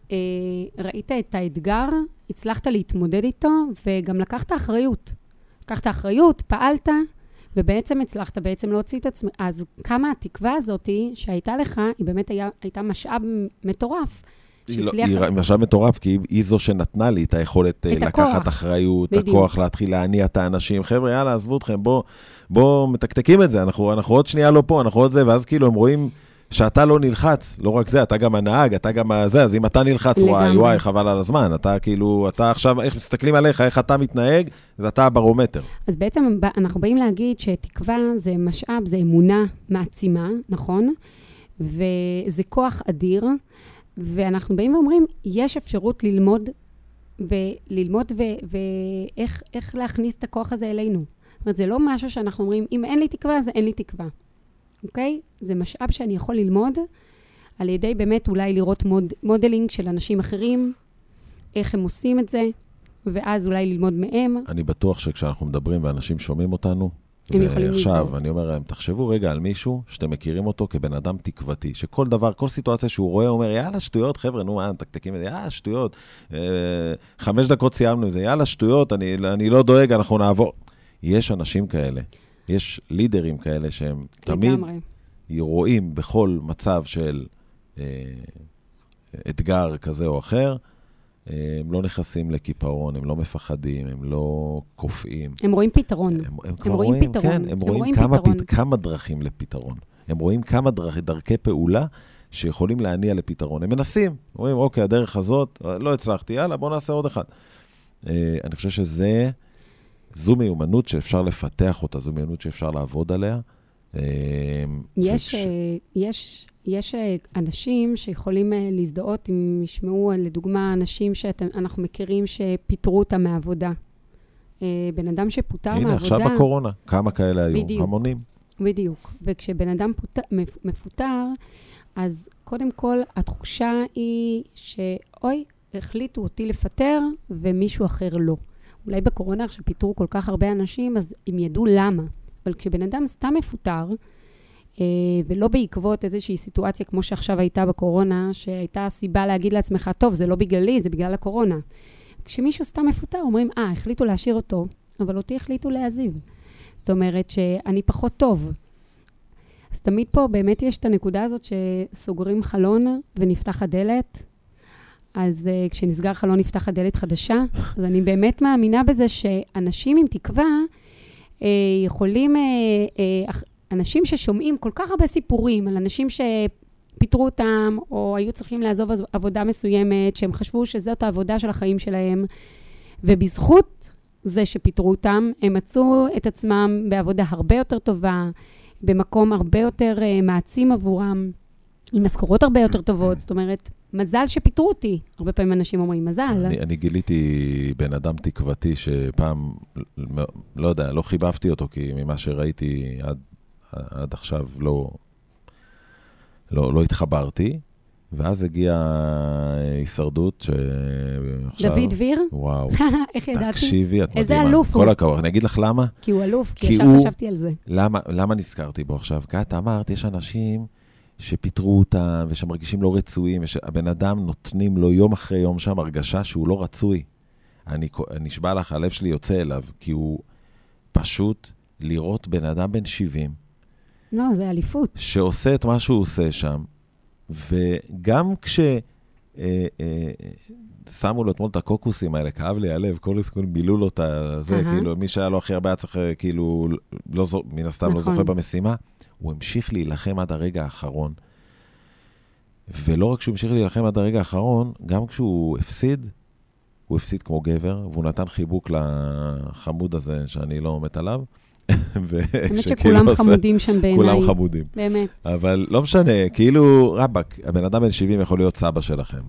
ראית את האתגר, הצלחת להתמודד איתו, וגם לקחת אחריות. לקחת אחריות, פעלת, ובעצם הצלחת בעצם להוציא את עצמך. אז כמה התקווה הזאת שהייתה לך, היא באמת היה, הייתה משאב מטורף. היא משאב מטורף, כי היא זו שנתנה לי את היכולת לקחת אחריות, את הכוח להתחיל להניע את האנשים. חבר'ה, יאללה, עזבו אתכם, בואו מתקתקים את זה, אנחנו עוד שנייה לא פה, אנחנו עוד זה, ואז כאילו הם רואים שאתה לא נלחץ, לא רק זה, אתה גם הנהג, אתה גם זה, אז אם אתה נלחץ, וואי, וואי, חבל על הזמן, אתה כאילו, אתה עכשיו, איך מסתכלים עליך, איך אתה מתנהג, אז אתה הברומטר. אז בעצם אנחנו באים להגיד שתקווה זה משאב, זה אמונה מעצימה, נכון? וזה כוח אדיר, ואנחנו באים ואומרים, יש אפשרות ללמוד, וללמוד ואיך איך להכניס את הכוח הזה אלינו. זאת אומרת, זה לא משהו שאנחנו אומרים, אם אין לי תקווה, אז אין לי תקווה. אוקיי? זה משאב שאני יכול ללמוד, על ידי באמת אולי לראות מוד, מודלינג של אנשים אחרים, איך הם עושים את זה, ואז אולי ללמוד מהם. אני בטוח שכשאנחנו מדברים ואנשים שומעים אותנו, הם יכולים ועכשיו להזדהות. אני אומר להם, תחשבו רגע על מישהו שאתם מכירים אותו כבן אדם תקוותי, שכל דבר, כל סיטואציה שהוא רואה, הוא אומר, יאללה, שטויות, חבר'ה, נו, מה, תקתקים את זה, יאללה, שטויות, אה, חמש דקות סיימנו את זה, יאללה, שטויות, אני, אני לא דואג, אנחנו נעבור. יש אנשים כאלה, יש לידרים כאלה שהם תמיד רואים בכל מצב של אה, אתגר כזה או אחר, הם לא נכנסים לקיפאון, הם לא מפחדים, הם לא קופאים. הם רואים פתרון. הם, הם, הם רואים רואים פתרון. כן, הם, הם רואים, רואים כמה, פתרון. פת, כמה דרכים לפתרון. הם רואים כמה דרכ, דרכי פעולה שיכולים להניע לפתרון. הם מנסים, אומרים, אוקיי, הדרך הזאת, לא הצלחתי, יאללה, בוא נעשה עוד אחד. אני חושב שזה, זו מיומנות שאפשר לפתח אותה, זו מיומנות שאפשר לעבוד עליה. יש, וכש... יש, יש אנשים שיכולים להזדהות, אם ישמעו לדוגמה אנשים שאנחנו מכירים שפיתרו אותם מהעבודה. בן אדם שפוטר הנה, מהעבודה... הנה, עכשיו בקורונה, כמה כאלה היו? בדיוק, המונים. בדיוק. וכשבן אדם פוטר, מפוטר, אז קודם כל התחושה היא שאוי, החליטו אותי לפטר ומישהו אחר לא. אולי בקורונה, כשפיטרו כל כך הרבה אנשים, אז הם ידעו למה. אבל כשבן אדם סתם מפוטר, אה, ולא בעקבות איזושהי סיטואציה כמו שעכשיו הייתה בקורונה, שהייתה סיבה להגיד לעצמך, טוב, זה לא בגללי, זה בגלל הקורונה. כשמישהו סתם מפוטר, אומרים, אה, החליטו להשאיר אותו, אבל אותי החליטו להעזיב. זאת אומרת שאני פחות טוב. אז תמיד פה באמת יש את הנקודה הזאת שסוגרים חלון ונפתח הדלת, אז uh, כשנסגר חלון נפתח הדלת חדשה, אז אני באמת מאמינה בזה שאנשים עם תקווה uh, יכולים, uh, uh, אנשים ששומעים כל כך הרבה סיפורים על אנשים שפיטרו אותם, או היו צריכים לעזוב עבודה מסוימת, שהם חשבו שזאת העבודה של החיים שלהם, ובזכות זה שפיטרו אותם, הם מצאו את עצמם בעבודה הרבה יותר טובה, במקום הרבה יותר uh, מעצים עבורם, עם משכורות הרבה יותר טובות, זאת אומרת, מזל שפיטרו אותי. הרבה פעמים אנשים אומרים, מזל. אני, אני גיליתי בן אדם תקוותי שפעם, לא יודע, לא חיבבתי אותו, כי ממה שראיתי עד, עד עכשיו לא, לא, לא התחברתי, ואז הגיעה הישרדות שעכשיו... דוד דביר? וואו. איך ידעתי? תקשיבי, את מדהימה. איזה אלוף הוא. כל הכבוד. אני אגיד לך למה? כי הוא אלוף, כי, כי ישר הוא... חשבתי על זה. למה, למה נזכרתי בו עכשיו? כי את אמרת, יש אנשים... שפיטרו אותם, ושמרגישים לא רצויים, ושהבן אדם נותנים לו יום אחרי יום שם הרגשה שהוא לא רצוי. אני נשבע לך, הלב שלי יוצא אליו, כי הוא פשוט לראות בן אדם בן שבעים. לא, זה אליפות. שעושה את מה שהוא עושה שם, וגם כש... אה, אה, שמו לו אתמול את הקוקוסים האלה, כאב לי הלב, כל הסכול מילאו לו את זה, uh-huh. כאילו, מי שהיה לו הכי הרבה היה צריך, כאילו, לא, מן הסתם נכון. לא זוכה במשימה, הוא המשיך להילחם עד הרגע האחרון. ולא רק שהוא המשיך להילחם עד הרגע האחרון, גם כשהוא הפסיד, הוא הפסיד כמו גבר, והוא נתן חיבוק לחמוד הזה שאני לא מת עליו. באמת שכולם חמודים שם בעיניי. כולם חמודים. באמת. אבל לא משנה, כאילו, רבק, הבן אדם בן שבעים יכול להיות סבא שלכם.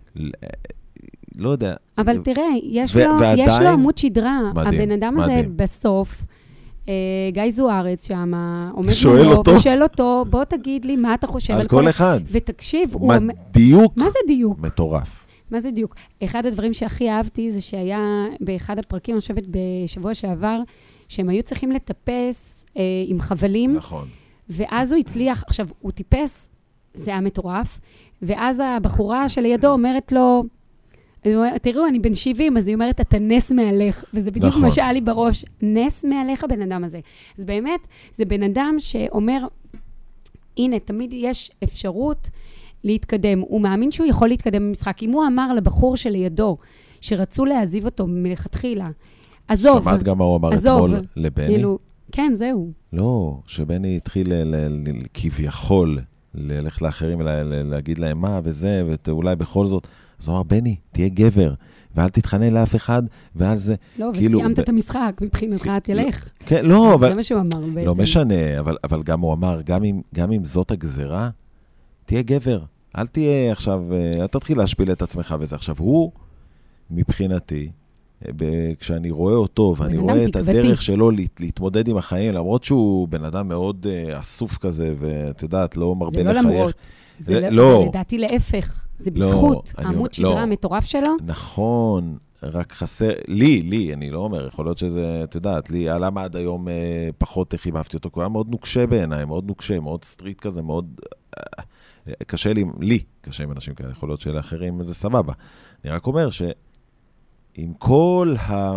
לא יודע. אבל תראה, יש, ו- לו, ועדיין... יש לו עמוד שדרה. מדהים, הבן אדם מדהים. הזה בסוף, אה, גיא זוארץ שם, עומד שואל מולו, אותו. ושואל אותו, בוא תגיד לי מה אתה חושב על, על כל אחד. ותקשיב, הוא... דיוק. מה זה דיוק? מטורף. מה זה דיוק? אחד הדברים שהכי אהבתי זה שהיה באחד הפרקים, אני חושבת בשבוע שעבר, שהם היו צריכים לטפס אה, עם חבלים. נכון. ואז הוא הצליח, עכשיו, הוא טיפס, זה היה מטורף, ואז הבחורה שלידו אומרת לו, תראו, אני בן שבעים, אז היא אומרת, אתה נס מעליך, וזה בדיוק נכון. מה שהיה לי בראש, נס מעליך בן אדם הזה. אז באמת, זה בן אדם שאומר, הנה, תמיד יש אפשרות להתקדם. הוא מאמין שהוא יכול להתקדם במשחק. אם הוא אמר לבחור שלידו, שרצו להעזיב אותו מלכתחילה, עזוב. שמעת גם מה הוא אמר אתמול לבני? כאילו, כן, זהו. לא, שבני התחיל ל- ל- ל- כביכול ללכת לאחרים ולהגיד להם מה וזה, ואולי בכל זאת, אז הוא אמר, בני, תהיה גבר, ואל תתחנן לאף אחד, ועל זה... לא, כאילו, וסיימת ו... את המשחק, מבחינתך, תלך. כן, לא, אבל... זה מה שהוא אמר בעצם. לא משנה, אבל, אבל גם הוא אמר, גם אם, גם אם זאת הגזרה, תהיה גבר. אל תהיה עכשיו, אל תתחיל להשפיל את עצמך וזה. עכשיו, הוא, מבחינתי, כשאני רואה אותו, ואני רואה את הדרך שלו להתמודד עם החיים, למרות שהוא בן אדם מאוד אסוף כזה, ואת יודעת, לא מרבה לחייך. זה לא למרות, זה לדעתי להפך, זה בזכות, העמוד שדרה המטורף שלו. נכון, רק חסר, לי, לי, אני לא אומר, יכול להיות שזה, את יודעת, לי, למה עד היום פחות חיבבתי אותו, הוא היה מאוד נוקשה בעיניי, מאוד נוקשה, מאוד סטריט כזה, מאוד קשה לי, לי, קשה עם אנשים כאלה, יכול להיות שלאחרים זה סבבה. אני רק אומר ש... עם כל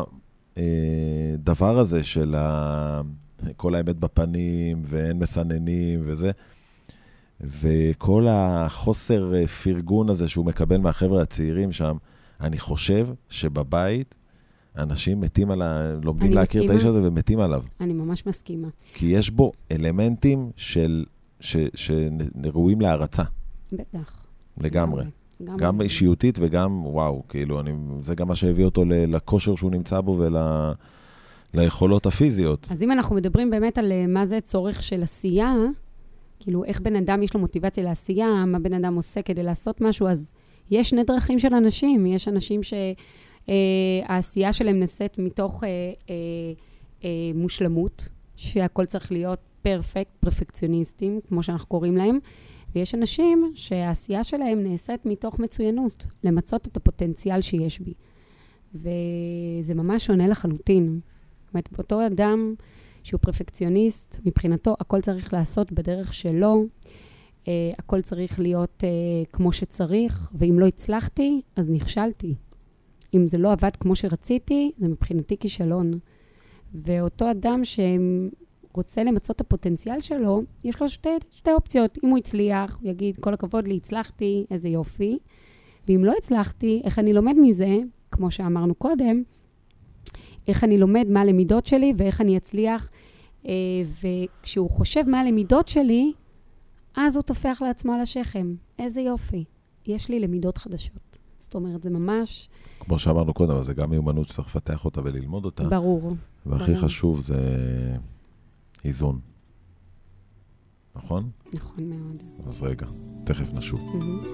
הדבר הזה של כל האמת בפנים, ואין מסננים וזה, וכל החוסר פרגון הזה שהוא מקבל מהחבר'ה הצעירים שם, אני חושב שבבית אנשים מתים על ה... לומדים להכיר את האיש הזה ומתים עליו. אני ממש מסכימה. כי יש בו אלמנטים של... ש... שנראויים להרצה. בטח. לגמרי. גם, גם אישיותית וגם, וואו, כאילו, אני, זה גם מה שהביא אותו לכושר שהוא נמצא בו וליכולות הפיזיות. אז אם אנחנו מדברים באמת על מה זה צורך של עשייה, כאילו, איך בן אדם יש לו מוטיבציה לעשייה, מה בן אדם עושה כדי לעשות משהו, אז יש שני דרכים של אנשים. יש אנשים שהעשייה שלהם נעשית מתוך אה, אה, אה, מושלמות, שהכל צריך להיות פרפקט, פרפקציוניסטים, כמו שאנחנו קוראים להם, ויש אנשים שהעשייה שלהם נעשית מתוך מצוינות, למצות את הפוטנציאל שיש בי. וזה ממש שונה לחלוטין. זאת אומרת, אותו אדם שהוא פרפקציוניסט, מבחינתו הכל צריך לעשות בדרך שלו, uh, הכל צריך להיות uh, כמו שצריך, ואם לא הצלחתי, אז נכשלתי. אם זה לא עבד כמו שרציתי, זה מבחינתי כישלון. ואותו אדם שרוצה למצות את הפוטנציאל שלו, יש לו שתי, שתי אופציות. אם הוא הצליח, הוא יגיד, כל הכבוד לי, הצלחתי, איזה יופי. ואם לא הצלחתי, איך אני לומד מזה, כמו שאמרנו קודם, איך אני לומד מה הלמידות שלי, ואיך אני אצליח, וכשהוא חושב מה הלמידות שלי, אז הוא תופח לעצמו על השכם. איזה יופי. יש לי למידות חדשות. זאת אומרת, זה ממש... כמו שאמרנו קודם, אבל זה גם מיומנות שצריך לפתח אותה וללמוד אותה. ברור. והכי ברור. חשוב זה איזון. נכון? נכון מאוד. אז רגע, תכף נשוב. Mm-hmm.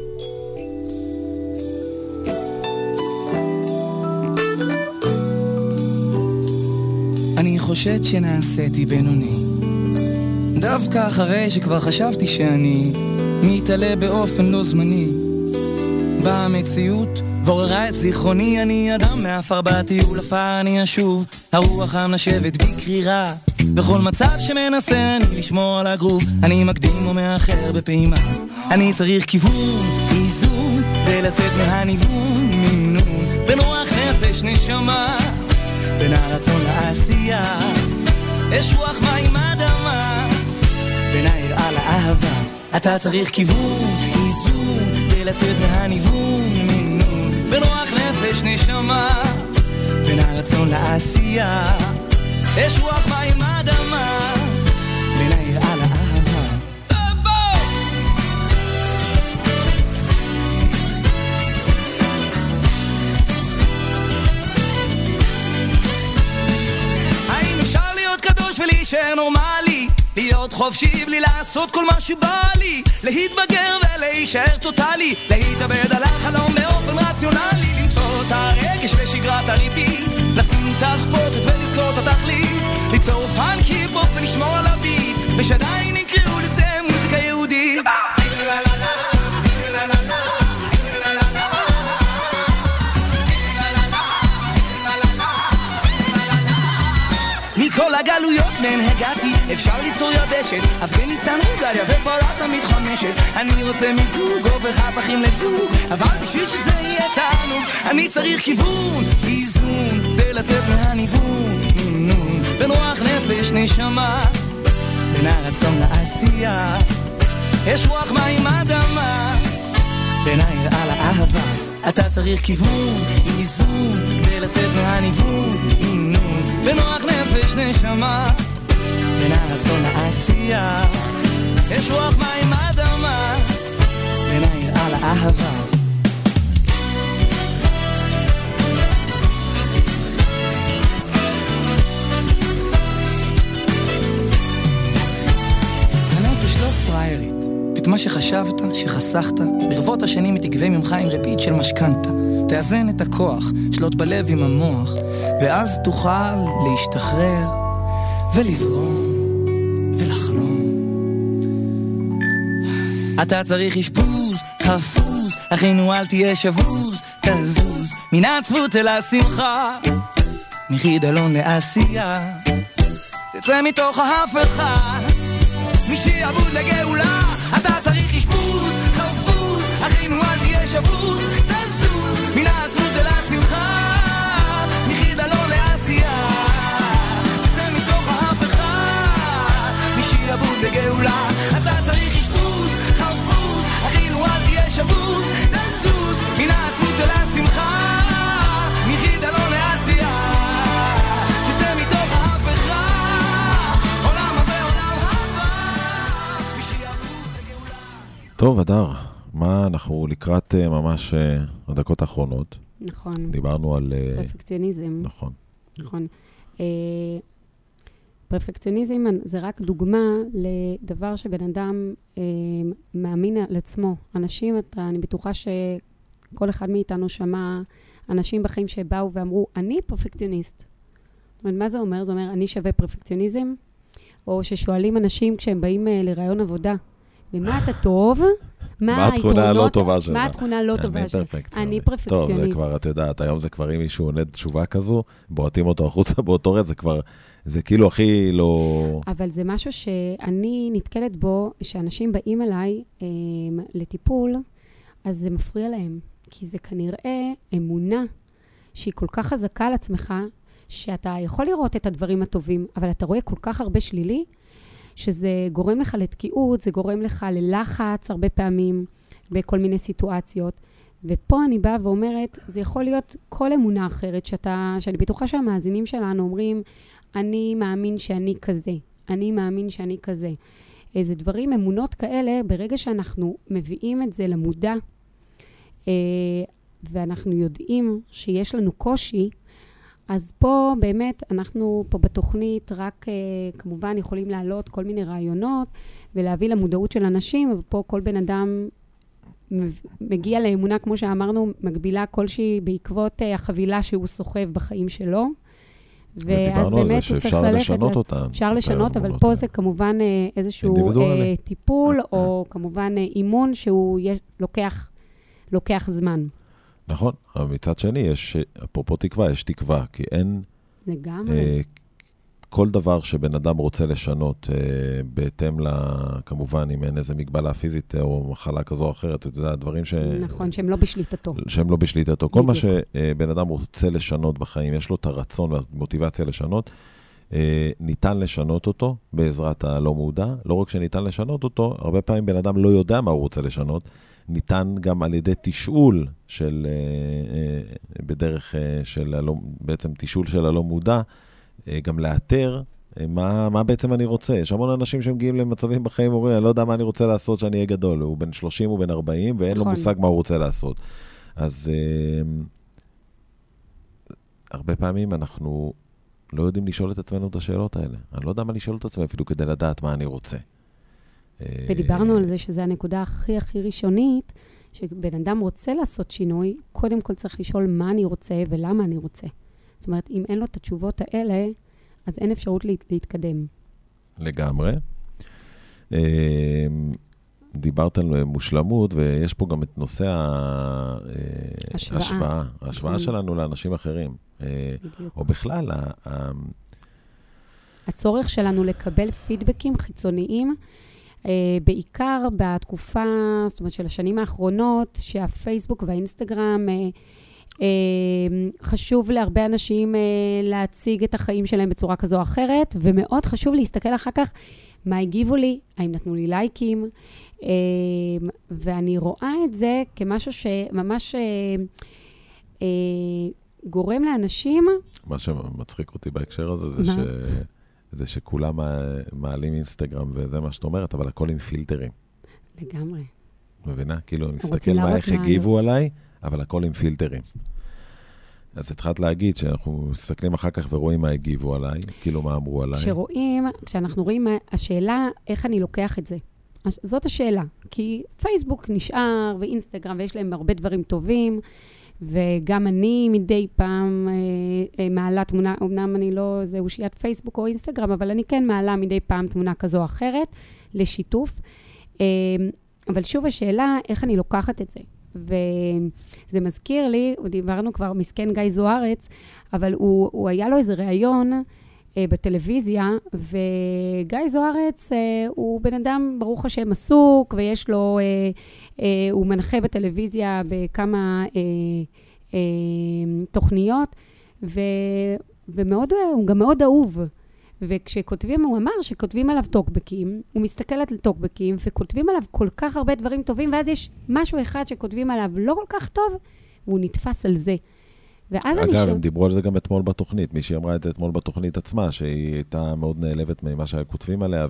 אני חושד שנעשיתי בינוני, דווקא אחרי שכבר חשבתי שאני מתעלה באופן לא זמני. במציאות ועוררה את זיכרוני, אני אדם מאפר בטיול עפר, אני אשוב, הרוח המנשבת בקרירה. בכל מצב שמנסה אני לשמור על הגרוב, אני מקדים ומאחר בפעימה. אני צריך כיוון, איזון, ולצאת מהניוון, מינון, בין רוח נפש נשמה, בין הרצון לעשייה, יש רוח מים אדמה, בין היראה לאהבה. אתה צריך כיוון, איזון, ולצאת מהניוון, מינון, בין רוח נפש נשמה, בין הרצון לעשייה, יש רוח מים אדמה, בין היראה לאהבה. ולהישאר נורמלי, להיות חופשי בלי לעשות כל מה שבא לי, להתבגר ולהישאר טוטלי, להתאבד על החלום באופן רציונלי, למצוא את הרגש בשגרת הריבית, לשים תחפושת ולזכור את התכלית, ליצור פאנקי פופ ולשמור על הביט, ושעדיין יקראו לזה מוזיקה יהודית. מכל הגלויות מהן הגעתי, אפשר ליצור יבשת, אפגניסטן, הונגריה ופרסה מתחמשת. אני רוצה מיזוג, הופך הפכים לזוג, אבל בשביל שזה יהיה תענוג, אני צריך כיוון, איזון, ולצאת מהניוון, מינון, בין רוח נפש נשמה, בין הרצון לעשייה, יש רוח מים אדמה, בין היראה לאהבה. אתה צריך כיוון, איזון, ולצאת מהניוון, מינון, בין רוח נפש נשמה, בין הרצון לעשייה, יש רוח מים אדמה, בין היראה לאהבה. הנפש לא פריירית, את מה מה שחשבת, שחסכת, ברבות השנים מתגווה ממך עם רביעית של משכנתה. תאזן את הכוח, שלוט בלב עם המוח, ואז תוכל להשתחרר ולזרום ולחלום. אתה צריך אשפוז, חפוז, אחינו אל תהיה שבוז, תזוז מן העצבות אל השמחה, מחידלון לעשייה, תצא מתוך ההפכה, משעבוד לגאולה. אתה צריך אשפוז, חפוז, אחינו אל תהיה שבוז, תזוז מן העצבות אל השמחה, מחידלון לעשייה, תצא מתוך ההפכה, משעבוד לגאולה. אתה צריך אשפוז, חפוז, אחינו אל תהיה שבוז, תזוז מן העצבות אל השמחה, מחידלון לעשייה, תצא מתוך ההפכה, עולם הזה עולם הבא, משעבוד לגאולה. טוב, אדר, מה אנחנו לקראת uh, ממש uh, הדקות האחרונות? נכון. דיברנו על... Uh, פרפקציוניזם. נכון. נכון. Uh, פרפקציוניזם זה רק דוגמה לדבר שבן אדם uh, מאמין על עצמו. אנשים, אתה, אני בטוחה שכל אחד מאיתנו שמע אנשים בחיים שבאו ואמרו, אני פרפקציוניסט. זאת אומרת, מה זה אומר? זה אומר, אני שווה פרפקציוניזם? או ששואלים אנשים כשהם באים uh, לרעיון עבודה, במה אתה טוב? מה התכונה הלא טובה שלך? מה התכונה הלא טובה שלך? אני פרפקציוניסט. טוב, זה כבר, את יודעת, היום זה כבר אם מישהו עונה תשובה כזו, בועטים אותו החוצה באותו רד, זה כבר, זה כאילו הכי לא... אבל זה משהו שאני נתקלת בו, שאנשים באים אליי אה, לטיפול, אז זה מפריע להם. כי זה כנראה אמונה שהיא כל כך חזקה על עצמך, שאתה יכול לראות את הדברים הטובים, אבל אתה רואה כל כך הרבה שלילי, שזה גורם לך לתקיעות, זה גורם לך ללחץ הרבה פעמים, בכל מיני סיטואציות. ופה אני באה ואומרת, זה יכול להיות כל אמונה אחרת, שאתה, שאני בטוחה שהמאזינים שלנו אומרים, אני מאמין שאני כזה, אני מאמין שאני כזה. איזה דברים, אמונות כאלה, ברגע שאנחנו מביאים את זה למודע, ואנחנו יודעים שיש לנו קושי, אז פה באמת, אנחנו פה בתוכנית רק כמובן יכולים להעלות כל מיני רעיונות, ולהביא למודעות של אנשים, ופה כל בן אדם מגיע לאמונה, כמו שאמרנו, מגבילה כלשהי בעקבות החבילה שהוא סוחב בחיים שלו. ואז באמת הוא צריך ללכת. לשנות אותה. אפשר לשנות, אבל פה זה כמובן איזשהו טיפול, או כמובן אימון שהוא לוקח, לוקח זמן. נכון, אבל מצד שני, יש, אפרופו תקווה, יש תקווה, כי אין... לגמרי. אה, כל דבר שבן אדם רוצה לשנות, אה, בהתאם ל... כמובן, אם אין איזה מגבלה פיזית או מחלה כזו או אחרת, אתה יודע, דברים ש... נכון, שהם לא בשליטתו. שהם לא בשליטתו. כל מה שבן אדם רוצה לשנות בחיים, יש לו את הרצון והמוטיבציה לשנות, אה, ניתן לשנות אותו בעזרת הלא מודע. לא רק שניתן לשנות אותו, הרבה פעמים בן אדם לא יודע מה הוא רוצה לשנות, ניתן גם על ידי תשאול של, בדרך של, בעצם תשאול של הלא מודע, גם לאתר מה, מה בעצם אני רוצה. יש המון אנשים שמגיעים למצבים בחיים, אומרים, אני לא יודע מה אני רוצה לעשות שאני אהיה גדול. הוא בן שלושים, הוא בן ארבעים, ואין לו מושג מה הוא רוצה לעשות. אז הרבה פעמים אנחנו לא יודעים לשאול את עצמנו את השאלות האלה. אני לא יודע מה לשאול את עצמי אפילו כדי לדעת מה אני רוצה. ודיברנו על זה שזה הנקודה הכי הכי ראשונית, שבן אדם רוצה לעשות שינוי, קודם כל צריך לשאול מה אני רוצה ולמה אני רוצה. זאת אומרת, אם אין לו את התשובות האלה, אז אין אפשרות להתקדם. לגמרי. דיברת על מושלמות, ויש פה גם את נושא ההשוואה. ההשוואה שלנו לאנשים אחרים. או בכלל, הצורך שלנו לקבל פידבקים חיצוניים, Uh, בעיקר בתקופה, זאת אומרת, של השנים האחרונות, שהפייסבוק והאינסטגרם uh, uh, חשוב להרבה אנשים uh, להציג את החיים שלהם בצורה כזו או אחרת, ומאוד חשוב להסתכל אחר כך מה הגיבו לי, האם נתנו לי לייקים, uh, ואני רואה את זה כמשהו שממש uh, uh, גורם לאנשים... מה שמצחיק אותי בהקשר הזה זה ש... זה שכולם מעלים אינסטגרם וזה מה שאת אומרת, אבל הכל עם פילטרים. לגמרי. מבינה? כאילו, מסתכל מה איך הגיבו עליי, אבל הכל עם פילטרים. אז התחלת להגיד שאנחנו מסתכלים אחר כך ורואים מה הגיבו עליי, כאילו מה אמרו עליי. כשרואים, כשאנחנו רואים, השאלה איך אני לוקח את זה. זאת השאלה, כי פייסבוק נשאר ואינסטגרם ויש להם הרבה דברים טובים, וגם אני מדי פעם אה, אה, מעלה תמונה, אמנם אני לא זה אושיית פייסבוק או אינסטגרם, אבל אני כן מעלה מדי פעם תמונה כזו או אחרת לשיתוף. אה, אבל שוב השאלה, איך אני לוקחת את זה? וזה מזכיר לי, דיברנו כבר מסכן גיא זוארץ, אבל הוא, הוא היה לו איזה ראיון אה, בטלוויזיה, וגיא זוארץ אה, הוא בן אדם ברוך השם עסוק, ויש לו, אה, אה, הוא מנחה בטלוויזיה בכמה אה, אה, תוכניות, ו, ומאוד, הוא גם מאוד אהוב. וכשכותבים, הוא אמר שכותבים עליו טוקבקים, הוא מסתכל על טוקבקים, וכותבים עליו כל כך הרבה דברים טובים, ואז יש משהו אחד שכותבים עליו לא כל כך טוב, והוא נתפס על זה. ואז אני אגב, שואל... הם דיברו על זה גם אתמול בתוכנית, מי שאמרה את זה אתמול בתוכנית עצמה, שהיא הייתה מאוד נעלבת ממה שכותבים עליה,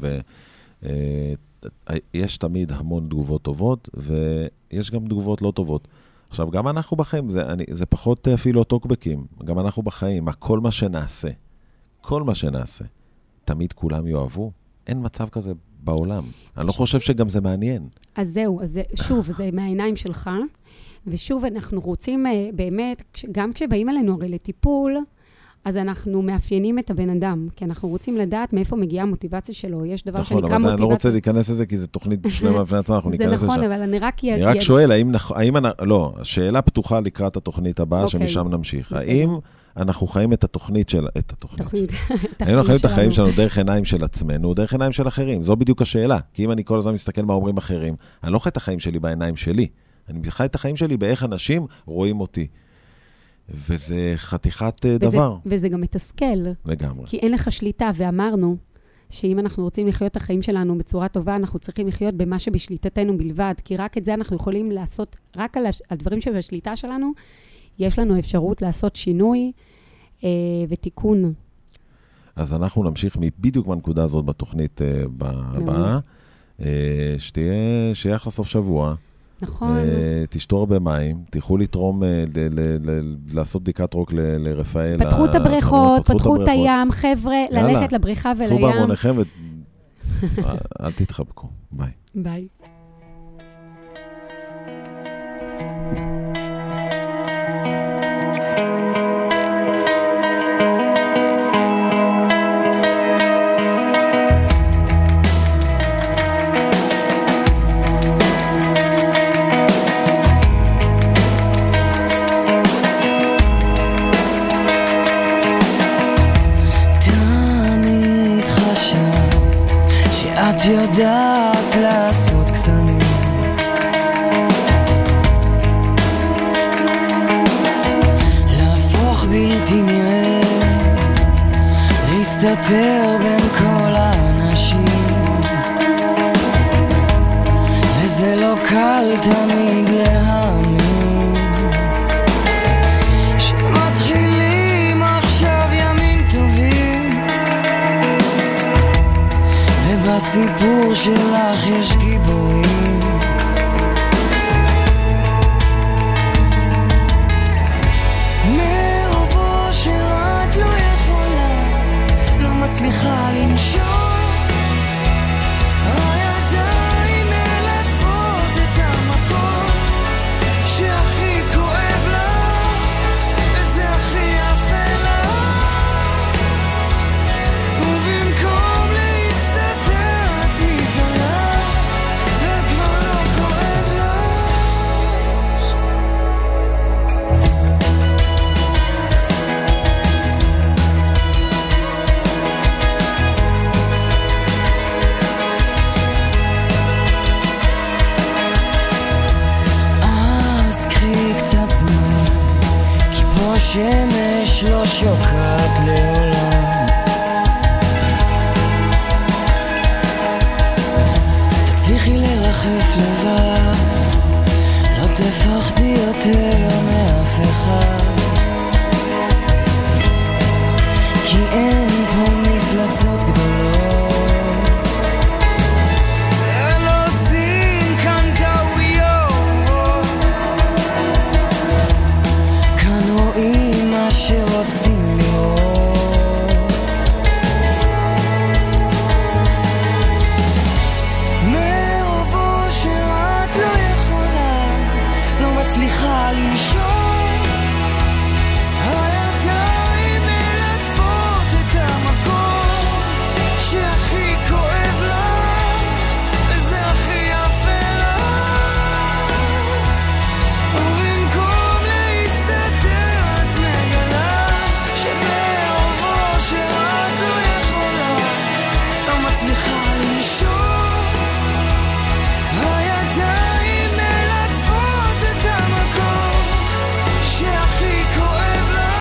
ויש תמיד המון תגובות טובות, ויש גם תגובות לא טובות. עכשיו, גם אנחנו בחיים, זה, אני, זה פחות אפילו טוקבקים, גם אנחנו בחיים, כל מה שנעשה, כל מה שנעשה, תמיד כולם יאהבו, אין מצב כזה בעולם. אני לא חושב שגם זה מעניין. אז זהו, אז שוב, זה מהעיניים שלך, ושוב אנחנו רוצים באמת, גם כשבאים עלינו הרי לטיפול, אז אנחנו מאפיינים את הבן אדם, כי אנחנו רוצים לדעת מאיפה מגיעה המוטיבציה שלו. יש דבר שנקרא מוטיבציה. נכון, אבל אני לא רוצה להיכנס לזה, כי זה תוכנית שלמה בפני עצמה, אנחנו ניכנס לזה. זה נכון, אבל אני רק... אני רק שואל, האם... לא, השאלה פתוחה לקראת התוכנית הבאה, שמשם נמשיך. האם אנחנו חיים את התוכנית של... את התוכנית. האם אנחנו חיים את החיים שלנו דרך עיניים של עצמנו, דרך עיניים של אחרים? זו בדיוק השאלה. כי אם אני כל הזמן מסתכל מה אומרים אחרים, אני לא חי את החיים שלי בעיניים שלי. אני חי את החיים שלי באיך אנשים רואים אותי. וזה חתיכת דבר. וזה גם מתסכל. לגמרי. כי אין לך שליטה, ואמרנו שאם אנחנו רוצים לחיות את החיים שלנו בצורה טובה, אנחנו צריכים לחיות במה שבשליטתנו בלבד, כי רק את זה אנחנו יכולים לעשות, רק על הדברים שבשליטה שלנו, יש לנו אפשרות לעשות שינוי אה, ותיקון. אז אנחנו נמשיך בדיוק מהנקודה הזאת בתוכנית אה, הבאה, אה, שתהיה, שיהיה אחלה סוף שבוע. נכון. תשתור במים, תלכו לתרום, לעשות בדיקת רוק לרפאל. פתחו את הבריכות, פתחו את הים, חבר'ה, ללכת לבריכה ולים. צאו בארמונכם ואל תתחבקו. ביי. ביי. את יודעת לעשות קסמים, להפוך בלתי נראה, להסתתר בין כל האנשים, וזה לא קל תמיד להאמין שמתחילים עכשיו ימים טובים, בסיפור שלך יש גיבור